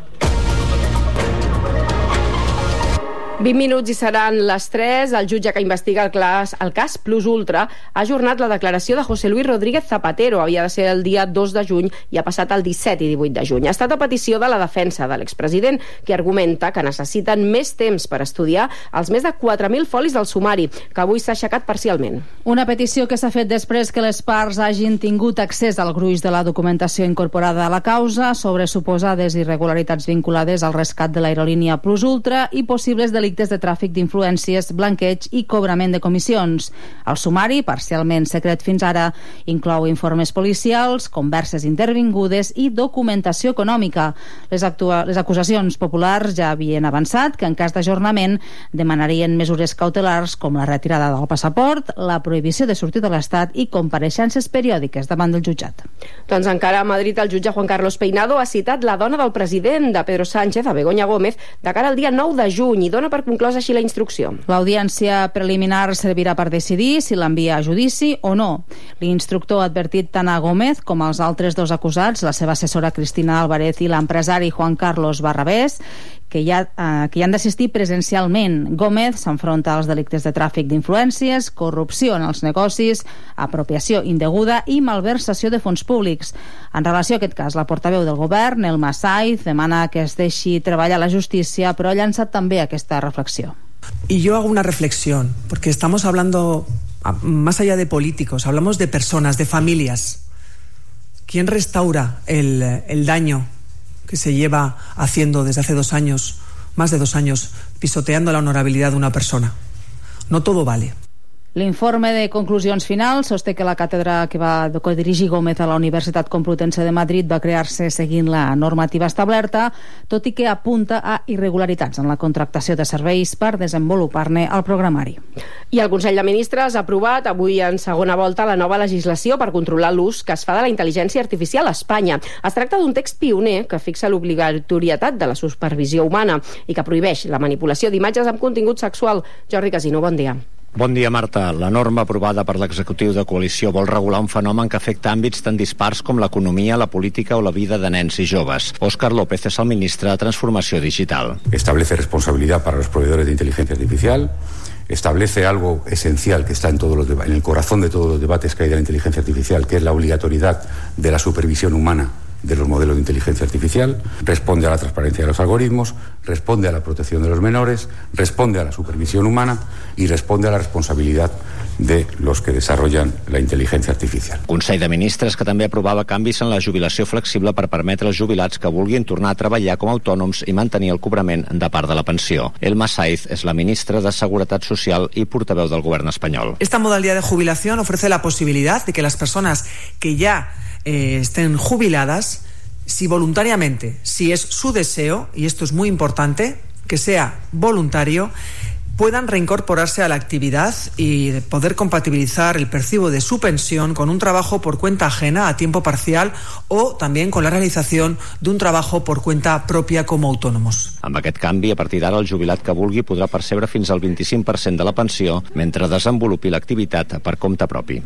vint minuts i seran les tres. El jutge que investiga el cas, el cas Plus Ultra ha ajornat la declaració de José Luis Rodríguez Zapatero. Havia de ser el dia dos de juny i ha passat el disset i divuit de juny. Ha estat a petició de la defensa de l'expresident, que argumenta que necessiten més temps per estudiar els més de quatre mil folis del sumari, que avui s'ha aixecat parcialment. Una petició que s'ha fet després que les parts hagin tingut accés al gruix de la documentació incorporada a la causa sobre suposades irregularitats vinculades al rescat de l'aerolínia Plus Ultra i possibles delictes de tràfic d'influències, blanqueig i cobrament de comissions. El sumari, parcialment secret fins ara, inclou informes policials, converses intervingudes i documentació econòmica. Les, actua- les acusacions populars ja havien avançat que en cas d'ajornament demanarien mesures cautelars com la retirada del passaport, la prohibició de sortir de l'Estat i compareixences periòdiques davant del jutjat. Doncs encara a Madrid el jutge Juan Carlos Peinado ha citat la dona del president, de Pedro Sánchez, a Begoña Gómez, de cara al dia nou de juny i dona per conclosa així la instrucció. L'audiència preliminar servirà per decidir si l'envia a judici o no. L'instructor ha advertit tant a Gómez com als altres dos acusats, la seva assessora Cristina Álvarez i l'empresari Juan Carlos Barrabés, que hi, ha, eh, que hi han d'assistir presencialment. Gómez s'enfronta als delictes de tràfic d'influències, corrupció en els negocis, apropiació indeguda i malversació de fons públics. En relació a aquest cas, la portaveu del govern, Elma Saiz, demana que es deixi treballar la justícia, però ha llançat també aquesta reflexió. Y yo hago una reflexión, porque estamos hablando, más allá de políticos, hablamos de personas, de familias. ¿Quién restaura el, el daño que se lleva haciendo desde hace dos años, más de dos años, pisoteando la honorabilidad de una persona? No todo vale. L'informe de conclusions finals sosté que la càtedra que va dirigir Gómez a la Universitat Complutense de Madrid va crear-se seguint la normativa establerta, tot i que apunta a irregularitats en la contractació de serveis per desenvolupar-ne el programari. I el Consell de Ministres ha aprovat avui en segona volta la nova legislació per controlar l'ús que es fa de la intel·ligència artificial a Espanya. Es tracta d'un text pioner que fixa l'obligatorietat de la supervisió humana i que prohibeix la manipulació d'imatges amb contingut sexual. Jordi Casino, bon dia. Bon dia, Marta. La norma aprovada per l'executiu de coalició vol regular un fenomen que afecta àmbits tan dispars com l'economia, la política o la vida de nens i joves. Óscar López és el ministre de Transformació Digital. Establece responsabilidad para los proveedores de inteligencia artificial, establece algo esencial que está en, todos los deba- en el corazón de todos los debates que hay de la inteligencia artificial, que es la obligatoriedad de la supervisión humana de los modelos de inteligencia artificial, responde a la transparencia de los algoritmos, responde a la protección de los menores, responde a la supervisión humana y responde a la responsabilidad de los que desarrollan la inteligencia artificial. Consell de Ministres que també aprovava canvis en la jubilació flexible per permetre als jubilats que vulguin tornar a treballar com a autònoms i mantenir el cobrament de part de la pensió. Elma Saiz és la ministra de Seguretat Social i portaveu del govern espanyol. Esta modalidad de jubilación ofrece la posibilidad de que las personas que ya eh, estén jubiladas, si voluntariamente, si es su deseo, y esto es muy importante, que sea voluntario, puedan reincorporarse a la actividad y poder compatibilizar el percibo de su pensión con un trabajo por cuenta ajena a tiempo parcial o también con la realització d'un trabajo por cuenta pròpia com a autònoms. Amb aquest canvi, a partir d'ara, el jubilat que vulgui podrà percebre fins al vint-i-cinc per cent de la pensió mentre desenvolupi l'activitat per compte propi.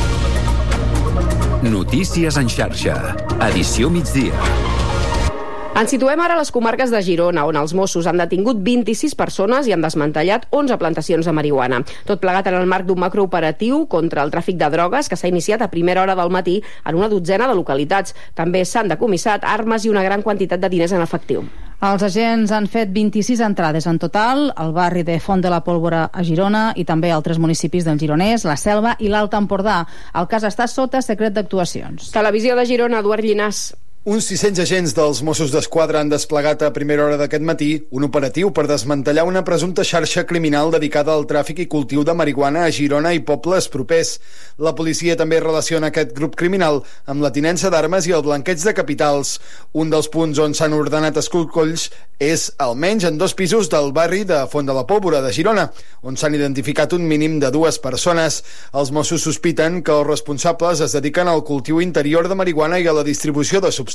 Notícies en xarxa. Edició migdia. Ens situem ara a les comarques de Girona, on els Mossos han detingut vint-i-sis persones i han desmantellat onze plantacions de marihuana. Tot plegat en el marc d'un macrooperatiu contra el tràfic de drogues que s'ha iniciat a primera hora del matí en una dotzena de localitats. També s'han decomissat armes i una gran quantitat de diners en efectiu. Els agents han fet vint-i-sis entrades en total al barri de Font de la Pólvora a Girona i també a altres municipis del Gironès, la Selva i l'Alt Empordà. El cas està sota secret d'actuacions. Televisió de Girona, Eduard Llinàs. Uns sis-cents agents dels Mossos d'Esquadra han desplegat a primera hora d'aquest matí un operatiu per desmantellar una presumpta xarxa criminal dedicada al tràfic i cultiu de marihuana a Girona i pobles propers. La policia també relaciona aquest grup criminal amb la tinença d'armes i el blanqueig de capitals. Un dels punts on s'han ordenat escorcolls és almenys en dos pisos del barri de Font de la Pólvora de Girona, on s'han identificat un mínim de dues persones. Els Mossos sospiten que els responsables es dediquen al cultiu interior de marihuana i a la distribució de substàncies.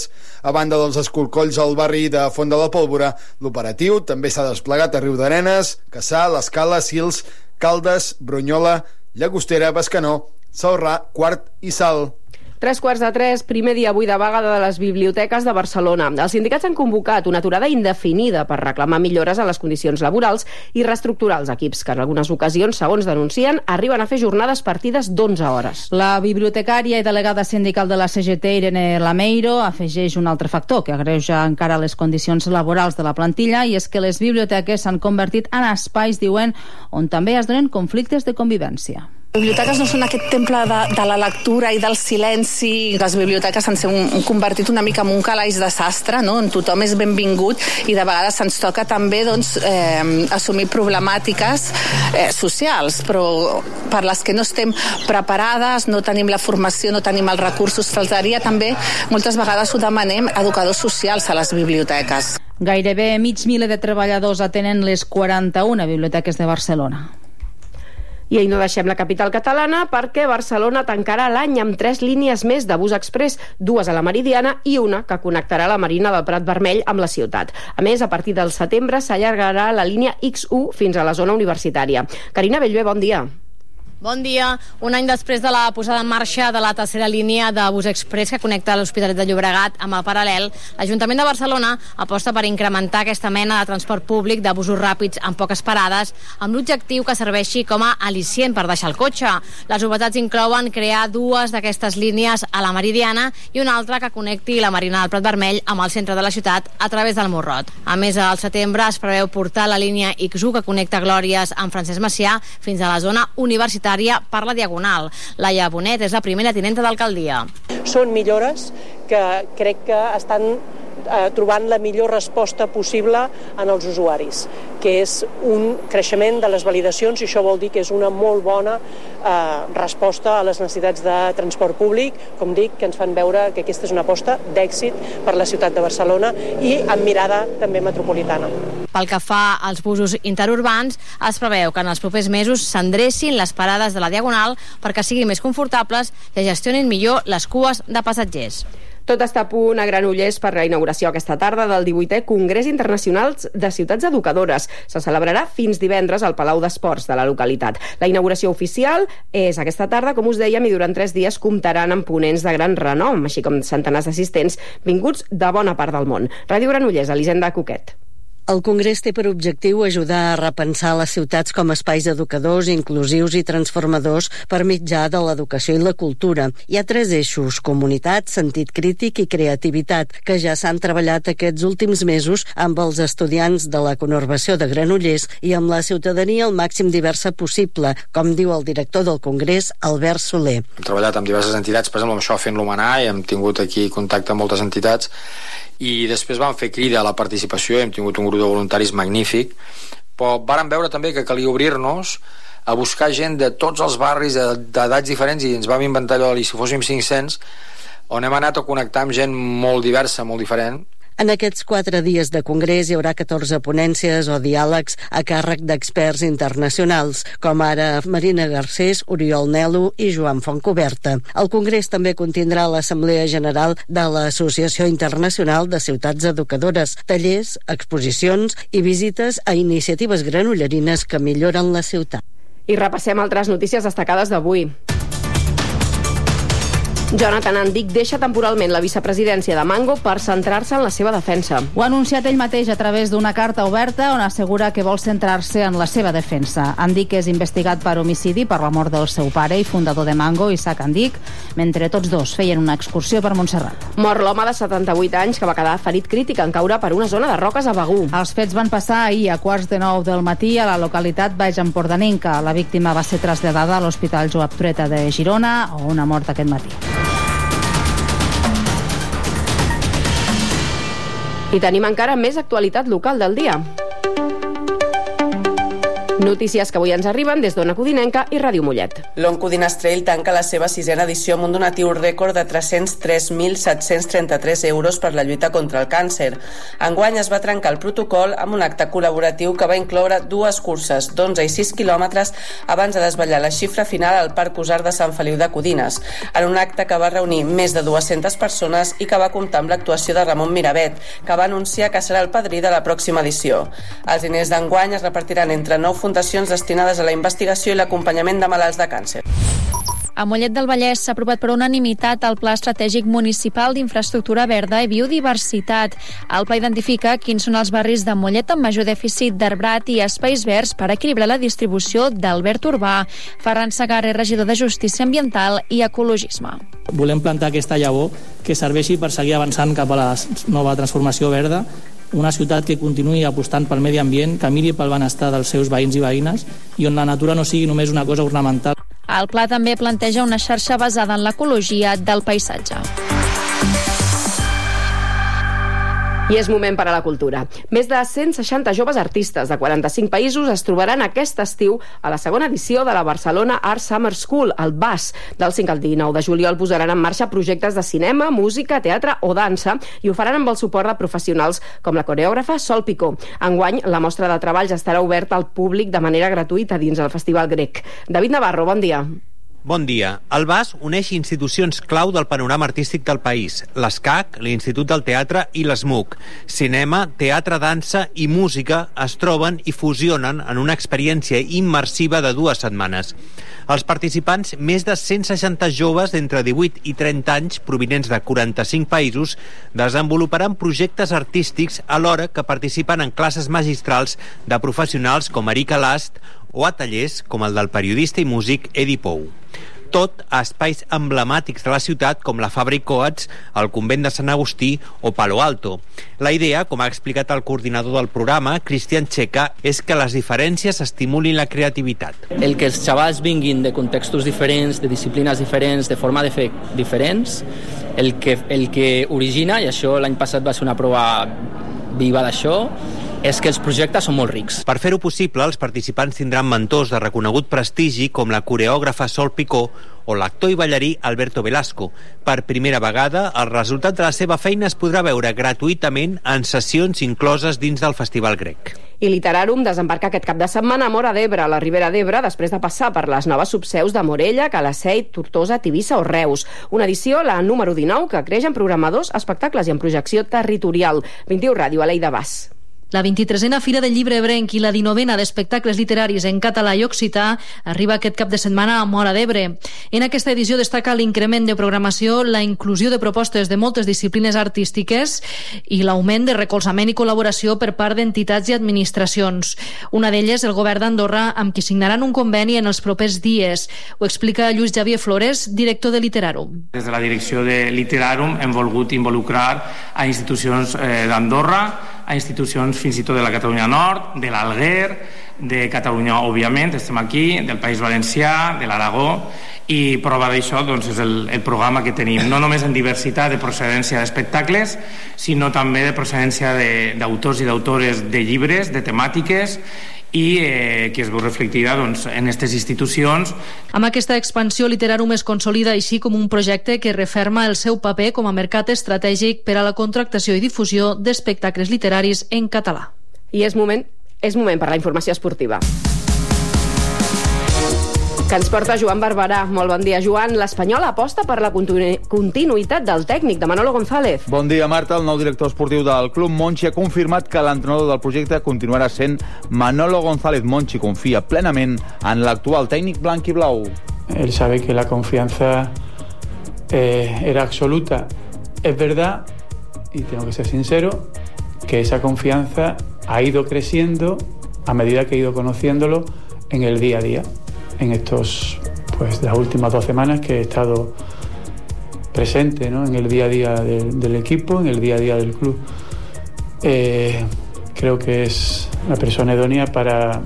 A banda dels escorcolls al barri de Font de la Pólvora, l'operatiu també s'ha desplegat a Riudarenes, Cassà, l'Escala, Sils, Caldes, Brunyola, Llagostera, Bescanó, Celrà, Quart i Salt. Tres quarts de tres, primer dia avui de vaga de les biblioteques de Barcelona. Els sindicats han convocat una aturada indefinida per reclamar millores a les condicions laborals i reestructurar els equips, que en algunes ocasions, segons denuncien, arriben a fer jornades partides d'onze hores. La bibliotecària i delegada sindical de la C G T, Irene Lameiro, afegeix un altre factor que agreuja encara les condicions laborals de la plantilla, i és que les biblioteques s'han convertit en espais, diuen, on també es donen conflictes de convivència. Les biblioteques no són aquest temple de, de la lectura i del silenci. Les biblioteques s'han un, convertit una mica en un calaix de sastre, no? On tothom és benvingut i de vegades se'ns toca també doncs, eh, assumir problemàtiques eh, socials, però per les que no estem preparades, no tenim la formació, no tenim els recursos. Faltaria també, moltes vegades ho demanem, educadors socials a les biblioteques. Gairebé mig miler de treballadors atenen les quaranta-una biblioteques de Barcelona. I ahir no deixem la capital catalana perquè Barcelona tancarà l'any amb tres línies més de bus express, dues a la Meridiana i una que connectarà la Marina del Prat Vermell amb la ciutat. A més, a partir del setembre s'allargarà la línia ics u fins a la zona universitària. Carina Bellver, bon dia. Bon dia. Un any després de la posada en marxa de la tercera línia de bus express que connecta l'Hospitalet de Llobregat amb el Paral·lel, l'Ajuntament de Barcelona aposta per incrementar aquesta mena de transport públic de busos ràpids amb poques parades, amb l'objectiu que serveixi com a al·licient per deixar el cotxe. Les novetats inclouen crear dues d'aquestes línies a la Meridiana i una altra que connecti la Marina del Prat Vermell amb el centre de la ciutat a través del Morrot. A més, al setembre es preveu portar la línia ics u que connecta Glòries amb Francesc Macià fins a la zona universitària per la Diagonal. Laia Bonet és la primera tinenta d'alcaldia. Són millores que crec que estan eh, trobant la millor resposta possible en els usuaris, que és un creixement de les validacions, i això vol dir que és una molt bona eh, resposta a les necessitats de transport públic, com dic, que ens fan veure que aquesta és una aposta d'èxit per la ciutat de Barcelona i amb mirada també metropolitana. Pel que fa als busos interurbans, es preveu que en els propers mesos s'endrecin les parades de la Diagonal perquè siguin més confortables i gestionin millor les cues de passatgers. Tot està a punt a Granollers per la inauguració aquesta tarda del divuitè Congrés Internacional de Ciutats Educadores. Se celebrarà fins divendres al Palau d'Esports de la localitat. La inauguració oficial és aquesta tarda, com us dèiem, i durant tres dies comptaran amb ponents de gran renom, així com centenars d'assistents vinguts de bona part del món. Ràdio Granollers, Elisenda Coquet. El Congrés té per objectiu ajudar a repensar les ciutats com a espais educadors, inclusius i transformadors per mitjà de l'educació i la cultura. Hi ha tres eixos: comunitat, sentit crític i creativitat, que ja s'han treballat aquests últims mesos amb els estudiants de la conurbació de Granollers i amb la ciutadania el màxim diversa possible, com diu el director del Congrés, Albert Soler. Hem treballat amb diverses entitats, per exemple, amb això fent l'Humanà, i hem tingut aquí contacte amb moltes entitats, i després vam fer crida a la participació, hem tingut un grup de voluntaris magnífic, però vàrem veure també que calia obrir-nos a buscar gent de tots els barris, d'edats diferents, i ens vam inventar allò, i si fóssim cinc-cents, on hem anat a connectar amb gent molt diversa, molt diferent. En aquests quatre dies de congrés hi haurà catorze ponències o diàlegs a càrrec d'experts internacionals, com ara Marina Garcés, Oriol Nelo i Joan Fontcoberta. El congrés també contindrà l'Assemblea General de l'Associació Internacional de Ciutats Educadores, tallers, exposicions i visites a iniciatives granollerines que milloren la ciutat. I repassem altres notícies destacades d'avui. Jonathan Andic deixa temporalment la vicepresidència de Mango per centrar-se en la seva defensa. Ho ha anunciat ell mateix a través d'una carta oberta on assegura que vol centrar-se en la seva defensa. Andic és investigat per homicidi per la mort del seu pare i fundador de Mango, Isaac Andic, mentre tots dos feien una excursió per Montserrat. Mor l'home de setanta-vuit anys que va quedar ferit crític en caure per una zona de roques a Begur. Els fets van passar ahir a quarts de nou del matí a la localitat Baix Empordanenca. La víctima va ser traslladada a l'Hospital Joan Trueta de Girona, on ha mort aquest matí. I tenim encara més actualitat local del dia. Notícies que avui ens arriben des d'Ona Codinenca i Ràdio Mollet. L'Oncodinastrell tanca la seva sisena edició amb un donatiu rècord de tres-cents tres mil set-cents trenta-tres euros per la lluita contra el càncer. Enguany es va trencar el protocol amb un acte col·laboratiu que va incloure dues curses d'onze i sis quilòmetres abans de desvetllar la xifra final al Parc Usar de Sant Feliu de Codines, en un acte que va reunir més de dues-centes persones i que va comptar amb l'actuació de Ramon Miravet, que va anunciar que serà el padrí de la pròxima edició. Els diners d'enguany es repartiran entre nou fundacions destinades a la investigació i l'acompanyament de malalts de càncer. A Mollet del Vallès s'ha aprovat per unanimitat el Pla Estratègic Municipal d'Infraestructura Verda i Biodiversitat. El pla identifica quins són els barris de Mollet amb major dèficit d'arbrat i espais verds per equilibrar la distribució del verd urbà. Ferran Segarra és regidor de Justícia Ambiental i Ecologisme. Volem plantar aquesta llavor que serveixi per seguir avançant cap a la nova transformació verda, una ciutat que continuï apostant pel medi ambient, que miri pel benestar dels seus veïns i veïnes i on la natura no sigui només una cosa ornamental. El pla també planteja una xarxa basada en l'ecologia del paisatge. I és moment per a la cultura. Més de cent seixanta joves artistes de quaranta-cinc països es trobaran aquest estiu a la segona edició de la Barcelona Art Summer School, el B A S. Del cinc al dinou de juliol posaran en marxa projectes de cinema, música, teatre o dansa i ho faran amb el suport de professionals com la coreògrafa Sol Picó. Enguany, la mostra de treballs estarà oberta al públic de manera gratuïta dins el Festival Grec. David Navarro, bon dia. Bon dia. El B A S uneix institucions clau del panorama artístic del país, l'ESCAC, l'Institut del Teatre i l'ESMUC. Cinema, teatre, dansa i música es troben i fusionen en una experiència immersiva de dues setmanes. Els participants, més de cent seixanta joves d'entre divuit i trenta anys provinents de quaranta-cinc països, desenvoluparan projectes artístics alhora que participen en classes magistrals de professionals com Erika Last o a tallers com el del periodista i músic Edi Pou. Tot a espais emblemàtics de la ciutat com la Fabra i Coats, el Convent de Sant Agustí o Palo Alto. La idea, com ha explicat el coordinador del programa, Cristian Checa, és que les diferències estimulin la creativitat. El que els xavals vinguin de contextos diferents, de disciplines diferents, de forma de fer diferents, el que, el que origina, i això l'any passat va ser una prova viva d'això, és que els projectes són molt rics. Per fer-ho possible, els participants tindran mentors de reconegut prestigi com la coreògrafa Sol Picó o l'actor i ballarí Alberto Velasco. Per primera vegada, el resultat de la seva feina es podrà veure gratuïtament en sessions incloses dins del Festival Grec. I Literarum desembarca aquest cap de setmana a Móra d'Ebre, a la Ribera d'Ebre, després de passar per les noves subseus de Morella, Calaceit, Tortosa, Tivissa o Reus. Una edició, la número dinou, que creix en programadors, espectacles i en projecció territorial. vint-i-u Ràdio, Aleida Bas. La vint-i-tresena Fira del Llibre Ebrenc i la dinovena d'espectacles literaris en català i occità arriba aquest cap de setmana a Móra d'Ebre. En aquesta edició destaca l'increment de programació, la inclusió de propostes de moltes disciplines artístiques i l'augment de recolzament i col·laboració per part d'entitats i administracions. Una d'elles, el govern d'Andorra, amb qui signaran un conveni en els propers dies. Ho explica Lluís Javier Flores, director de Literarum. Des de la direcció de Literarum hem volgut involucrar a institucions eh, d'Andorra, a institucions fins i tot de la Catalunya Nord, de l'Alguer, de Catalunya, òbviament, estem aquí, del País Valencià, de l'Aragó, i prova d'això doncs, és el, el programa que tenim, no només en diversitat de procedència d'espectacles, sinó també de procedència d'autors i d'autores de llibres, de temàtiques, i eh, que es veu reflectida doncs, en aquestes institucions. Amb aquesta expansió, Literarum es consolida així com un projecte que referma el seu paper com a mercat estratègic per a la contractació i difusió d'espectacles literaris en català. I és moment, és moment per la informació esportiva, que ens porta Joan Barberà. Molt bon dia, Joan. L'Espanyol aposta per la continu continuïtat del tècnic de Manolo González. Bon dia, Marta. El nou director esportiu del club, Monchi, ha confirmat que l'entrenador del projecte continuarà sent Manolo González. Monchi confia plenament en l'actual tècnic blanc i blau. Él sabe que la confianza eh, era absoluta. Es verdad, y tengo que ser sincero, que esa confianza ha ido creciendo a medida que he ido conociéndolo en el día a día, en estos, pues, las últimas dos semanas que he estado presente, ¿no?, en el día a día de, del equipo, en el día a día del club. Eh, creo que es la persona idónea para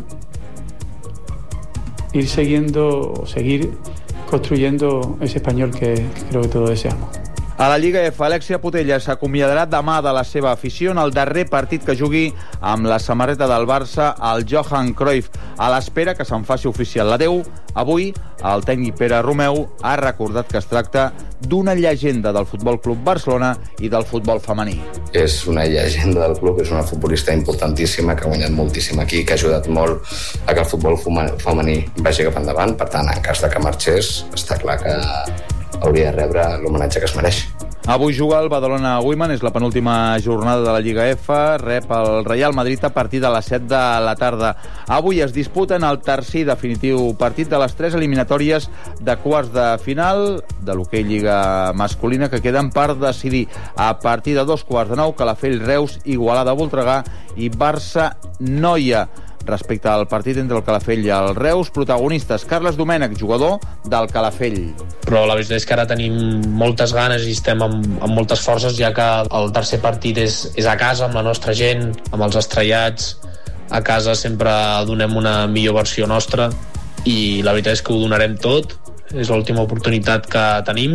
ir siguiendo o seguir construyendo ese español que, que creo que todos deseamos. A la Lliga F, Alexia Putellas s'acomiadarà demà de la seva afició en el darrer partit que jugui amb la samarreta del Barça al Johan Cruyff, a l'espera que se'n faci oficial l'adeu. Avui, el tècnic Pere Romeu ha recordat que es tracta d'una llegenda del Futbol Club Barcelona i del futbol femení. És una llegenda del club, és una futbolista importantíssima que ha guanyat moltíssim aquí, que ha ajudat molt a que el futbol femení vagi cap endavant. Per tant, en cas de que marxés, està clar que hauria de rebre l'homenatge que es mereix. Avui juga el Badalona Women, és la penúltima jornada de la Lliga F, rep el Real Madrid a partir de les set de la tarda. Avui es disputen el tercer i definitiu partit de les tres eliminatòries de quarts de final de l'hoquei Lliga masculina que queden per decidir. A partir de dos quarts de nou, Calafell Reus, Igualada Voltregà i Barça Noia. Respecte al partit entre el Calafell i el Reus, protagonistes Carles Domènech, jugador del Calafell. Però la veritat és que ara tenim moltes ganes i estem amb, amb moltes forces, ja que el tercer partit és, és a casa, amb la nostra gent, amb els estrellats. A casa sempre donem una millor versió nostra i la veritat és que ho donarem tot. És l'última oportunitat que tenim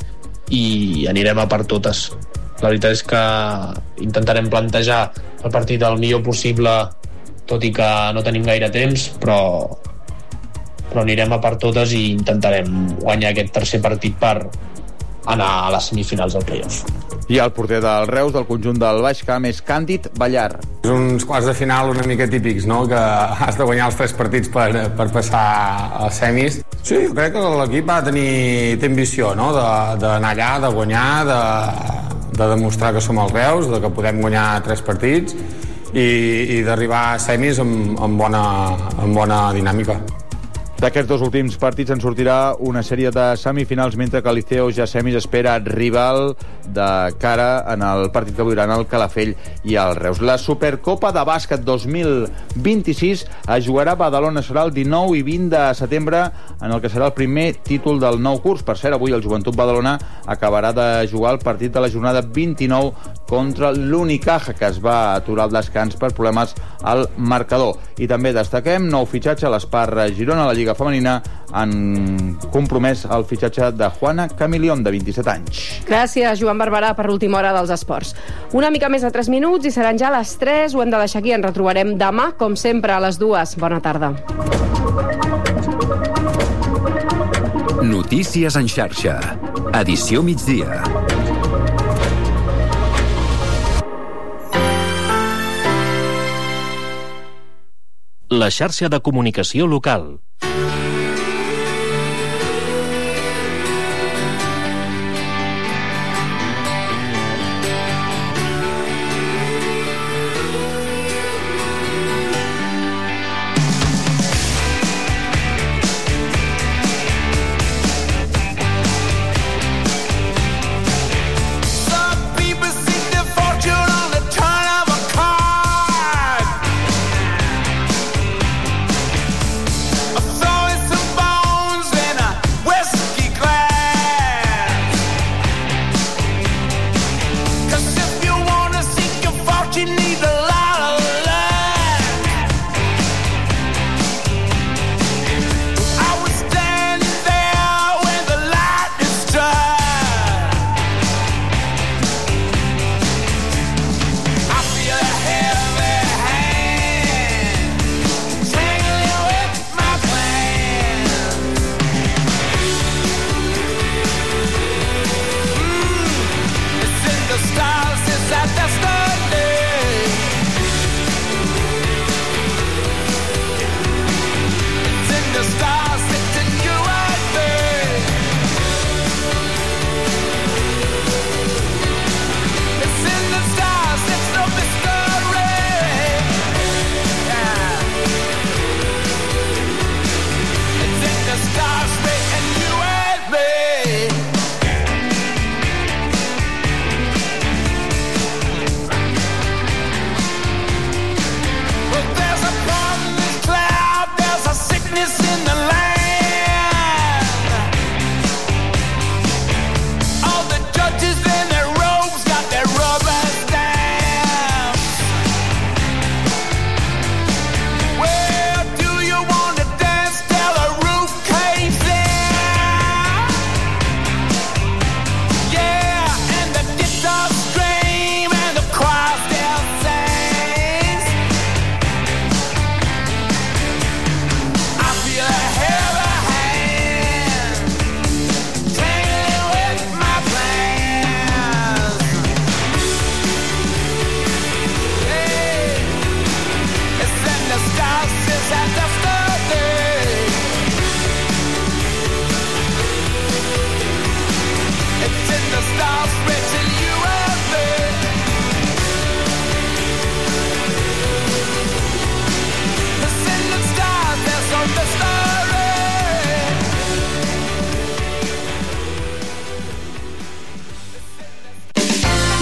i anirem a per totes. La veritat és que intentarem plantejar el partit el millor possible, tot i que no tenim gaire temps, però, però anirem a per totes i intentarem guanyar aquest tercer partit per anar a les semifinals del playoff. I el porter del Reus, del conjunt del Baix Camp, és Càndid Ballar. És uns quarts de final una mica típics, no?, que has de guanyar els tres partits per, per passar a semis. Sí, jo crec que l'equip ha de tenir té ambició, no?, d'anar allà, de guanyar, de, de demostrar que som els Reus, de que podem guanyar tres partits i, i d'arribar a semis amb, amb, bona, amb bona dinàmica. D'aquests dos últims partits en sortirà una sèrie de semifinals, mentre que el Liceo ja semis espera rival de cara en el partit que viuran el Calafell i el Reus. La Supercopa de Bàsquet dos mil vint-i-sis es jugarà a Badalona, serà el dinou i vint de setembre, en el que serà el primer títol del nou curs. Per cert, avui el Joventut Badalona acabarà de jugar el partit de la jornada vint-i-nou contra l'Unicaja, que es va aturar el descans per problemes al marcador. I també destaquem nou fitxatge a l'Espar Girona, a la Lliga femenina han compromès el fitxatge de Juana Camilión, de vint-i-set anys. Gràcies, Joan Barberà, per l'última hora dels esports. Una mica més de tres minuts i seran ja les tres. Ho hem de deixar aquí. Ens retrobarem demà, com sempre, a les dues. Bona tarda. Notícies en xarxa. Edició migdia. La xarxa de comunicació local. A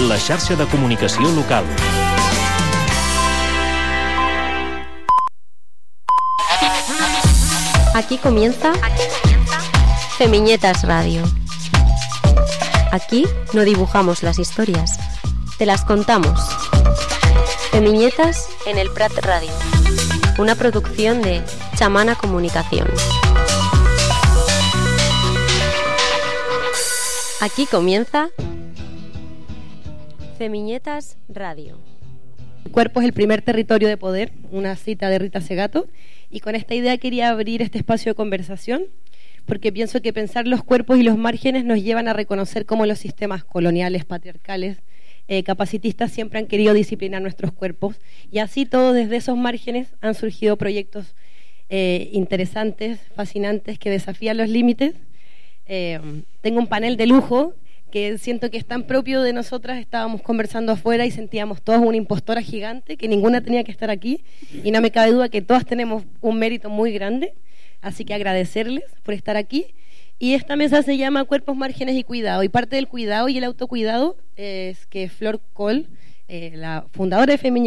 la xarxa de comunicació local. Aquí comienza Femiñetas Radio. Aquí no dibujamos las historias, te las contamos. Femiñetas en el Prat Radio, una producción de Chamana Comunicación. Aquí comienza Femiñetas Radio. El cuerpo es el primer territorio de poder, una cita de Rita Segato, y con esta idea quería abrir este espacio de conversación, porque pienso que pensar los cuerpos y los márgenes nos llevan a reconocer cómo los sistemas coloniales, patriarcales, eh, capacitistas siempre han querido disciplinar nuestros cuerpos, y así todos desde esos márgenes han surgido proyectos eh, interesantes, fascinantes, que desafían los límites. Eh, tengo un panel de lujo que siento que es tan propio de nosotras. Estábamos conversando afuera y sentíamos todas una impostora gigante, que ninguna tenía que estar aquí, y no me cabe duda que todas tenemos un mérito muy grande, así que agradecerles por estar aquí. Y esta mesa se llama Cuerpos, Márgenes y Cuidado, y parte del cuidado y el autocuidado es que Flor Col, eh, la fundadora de Femiñetas,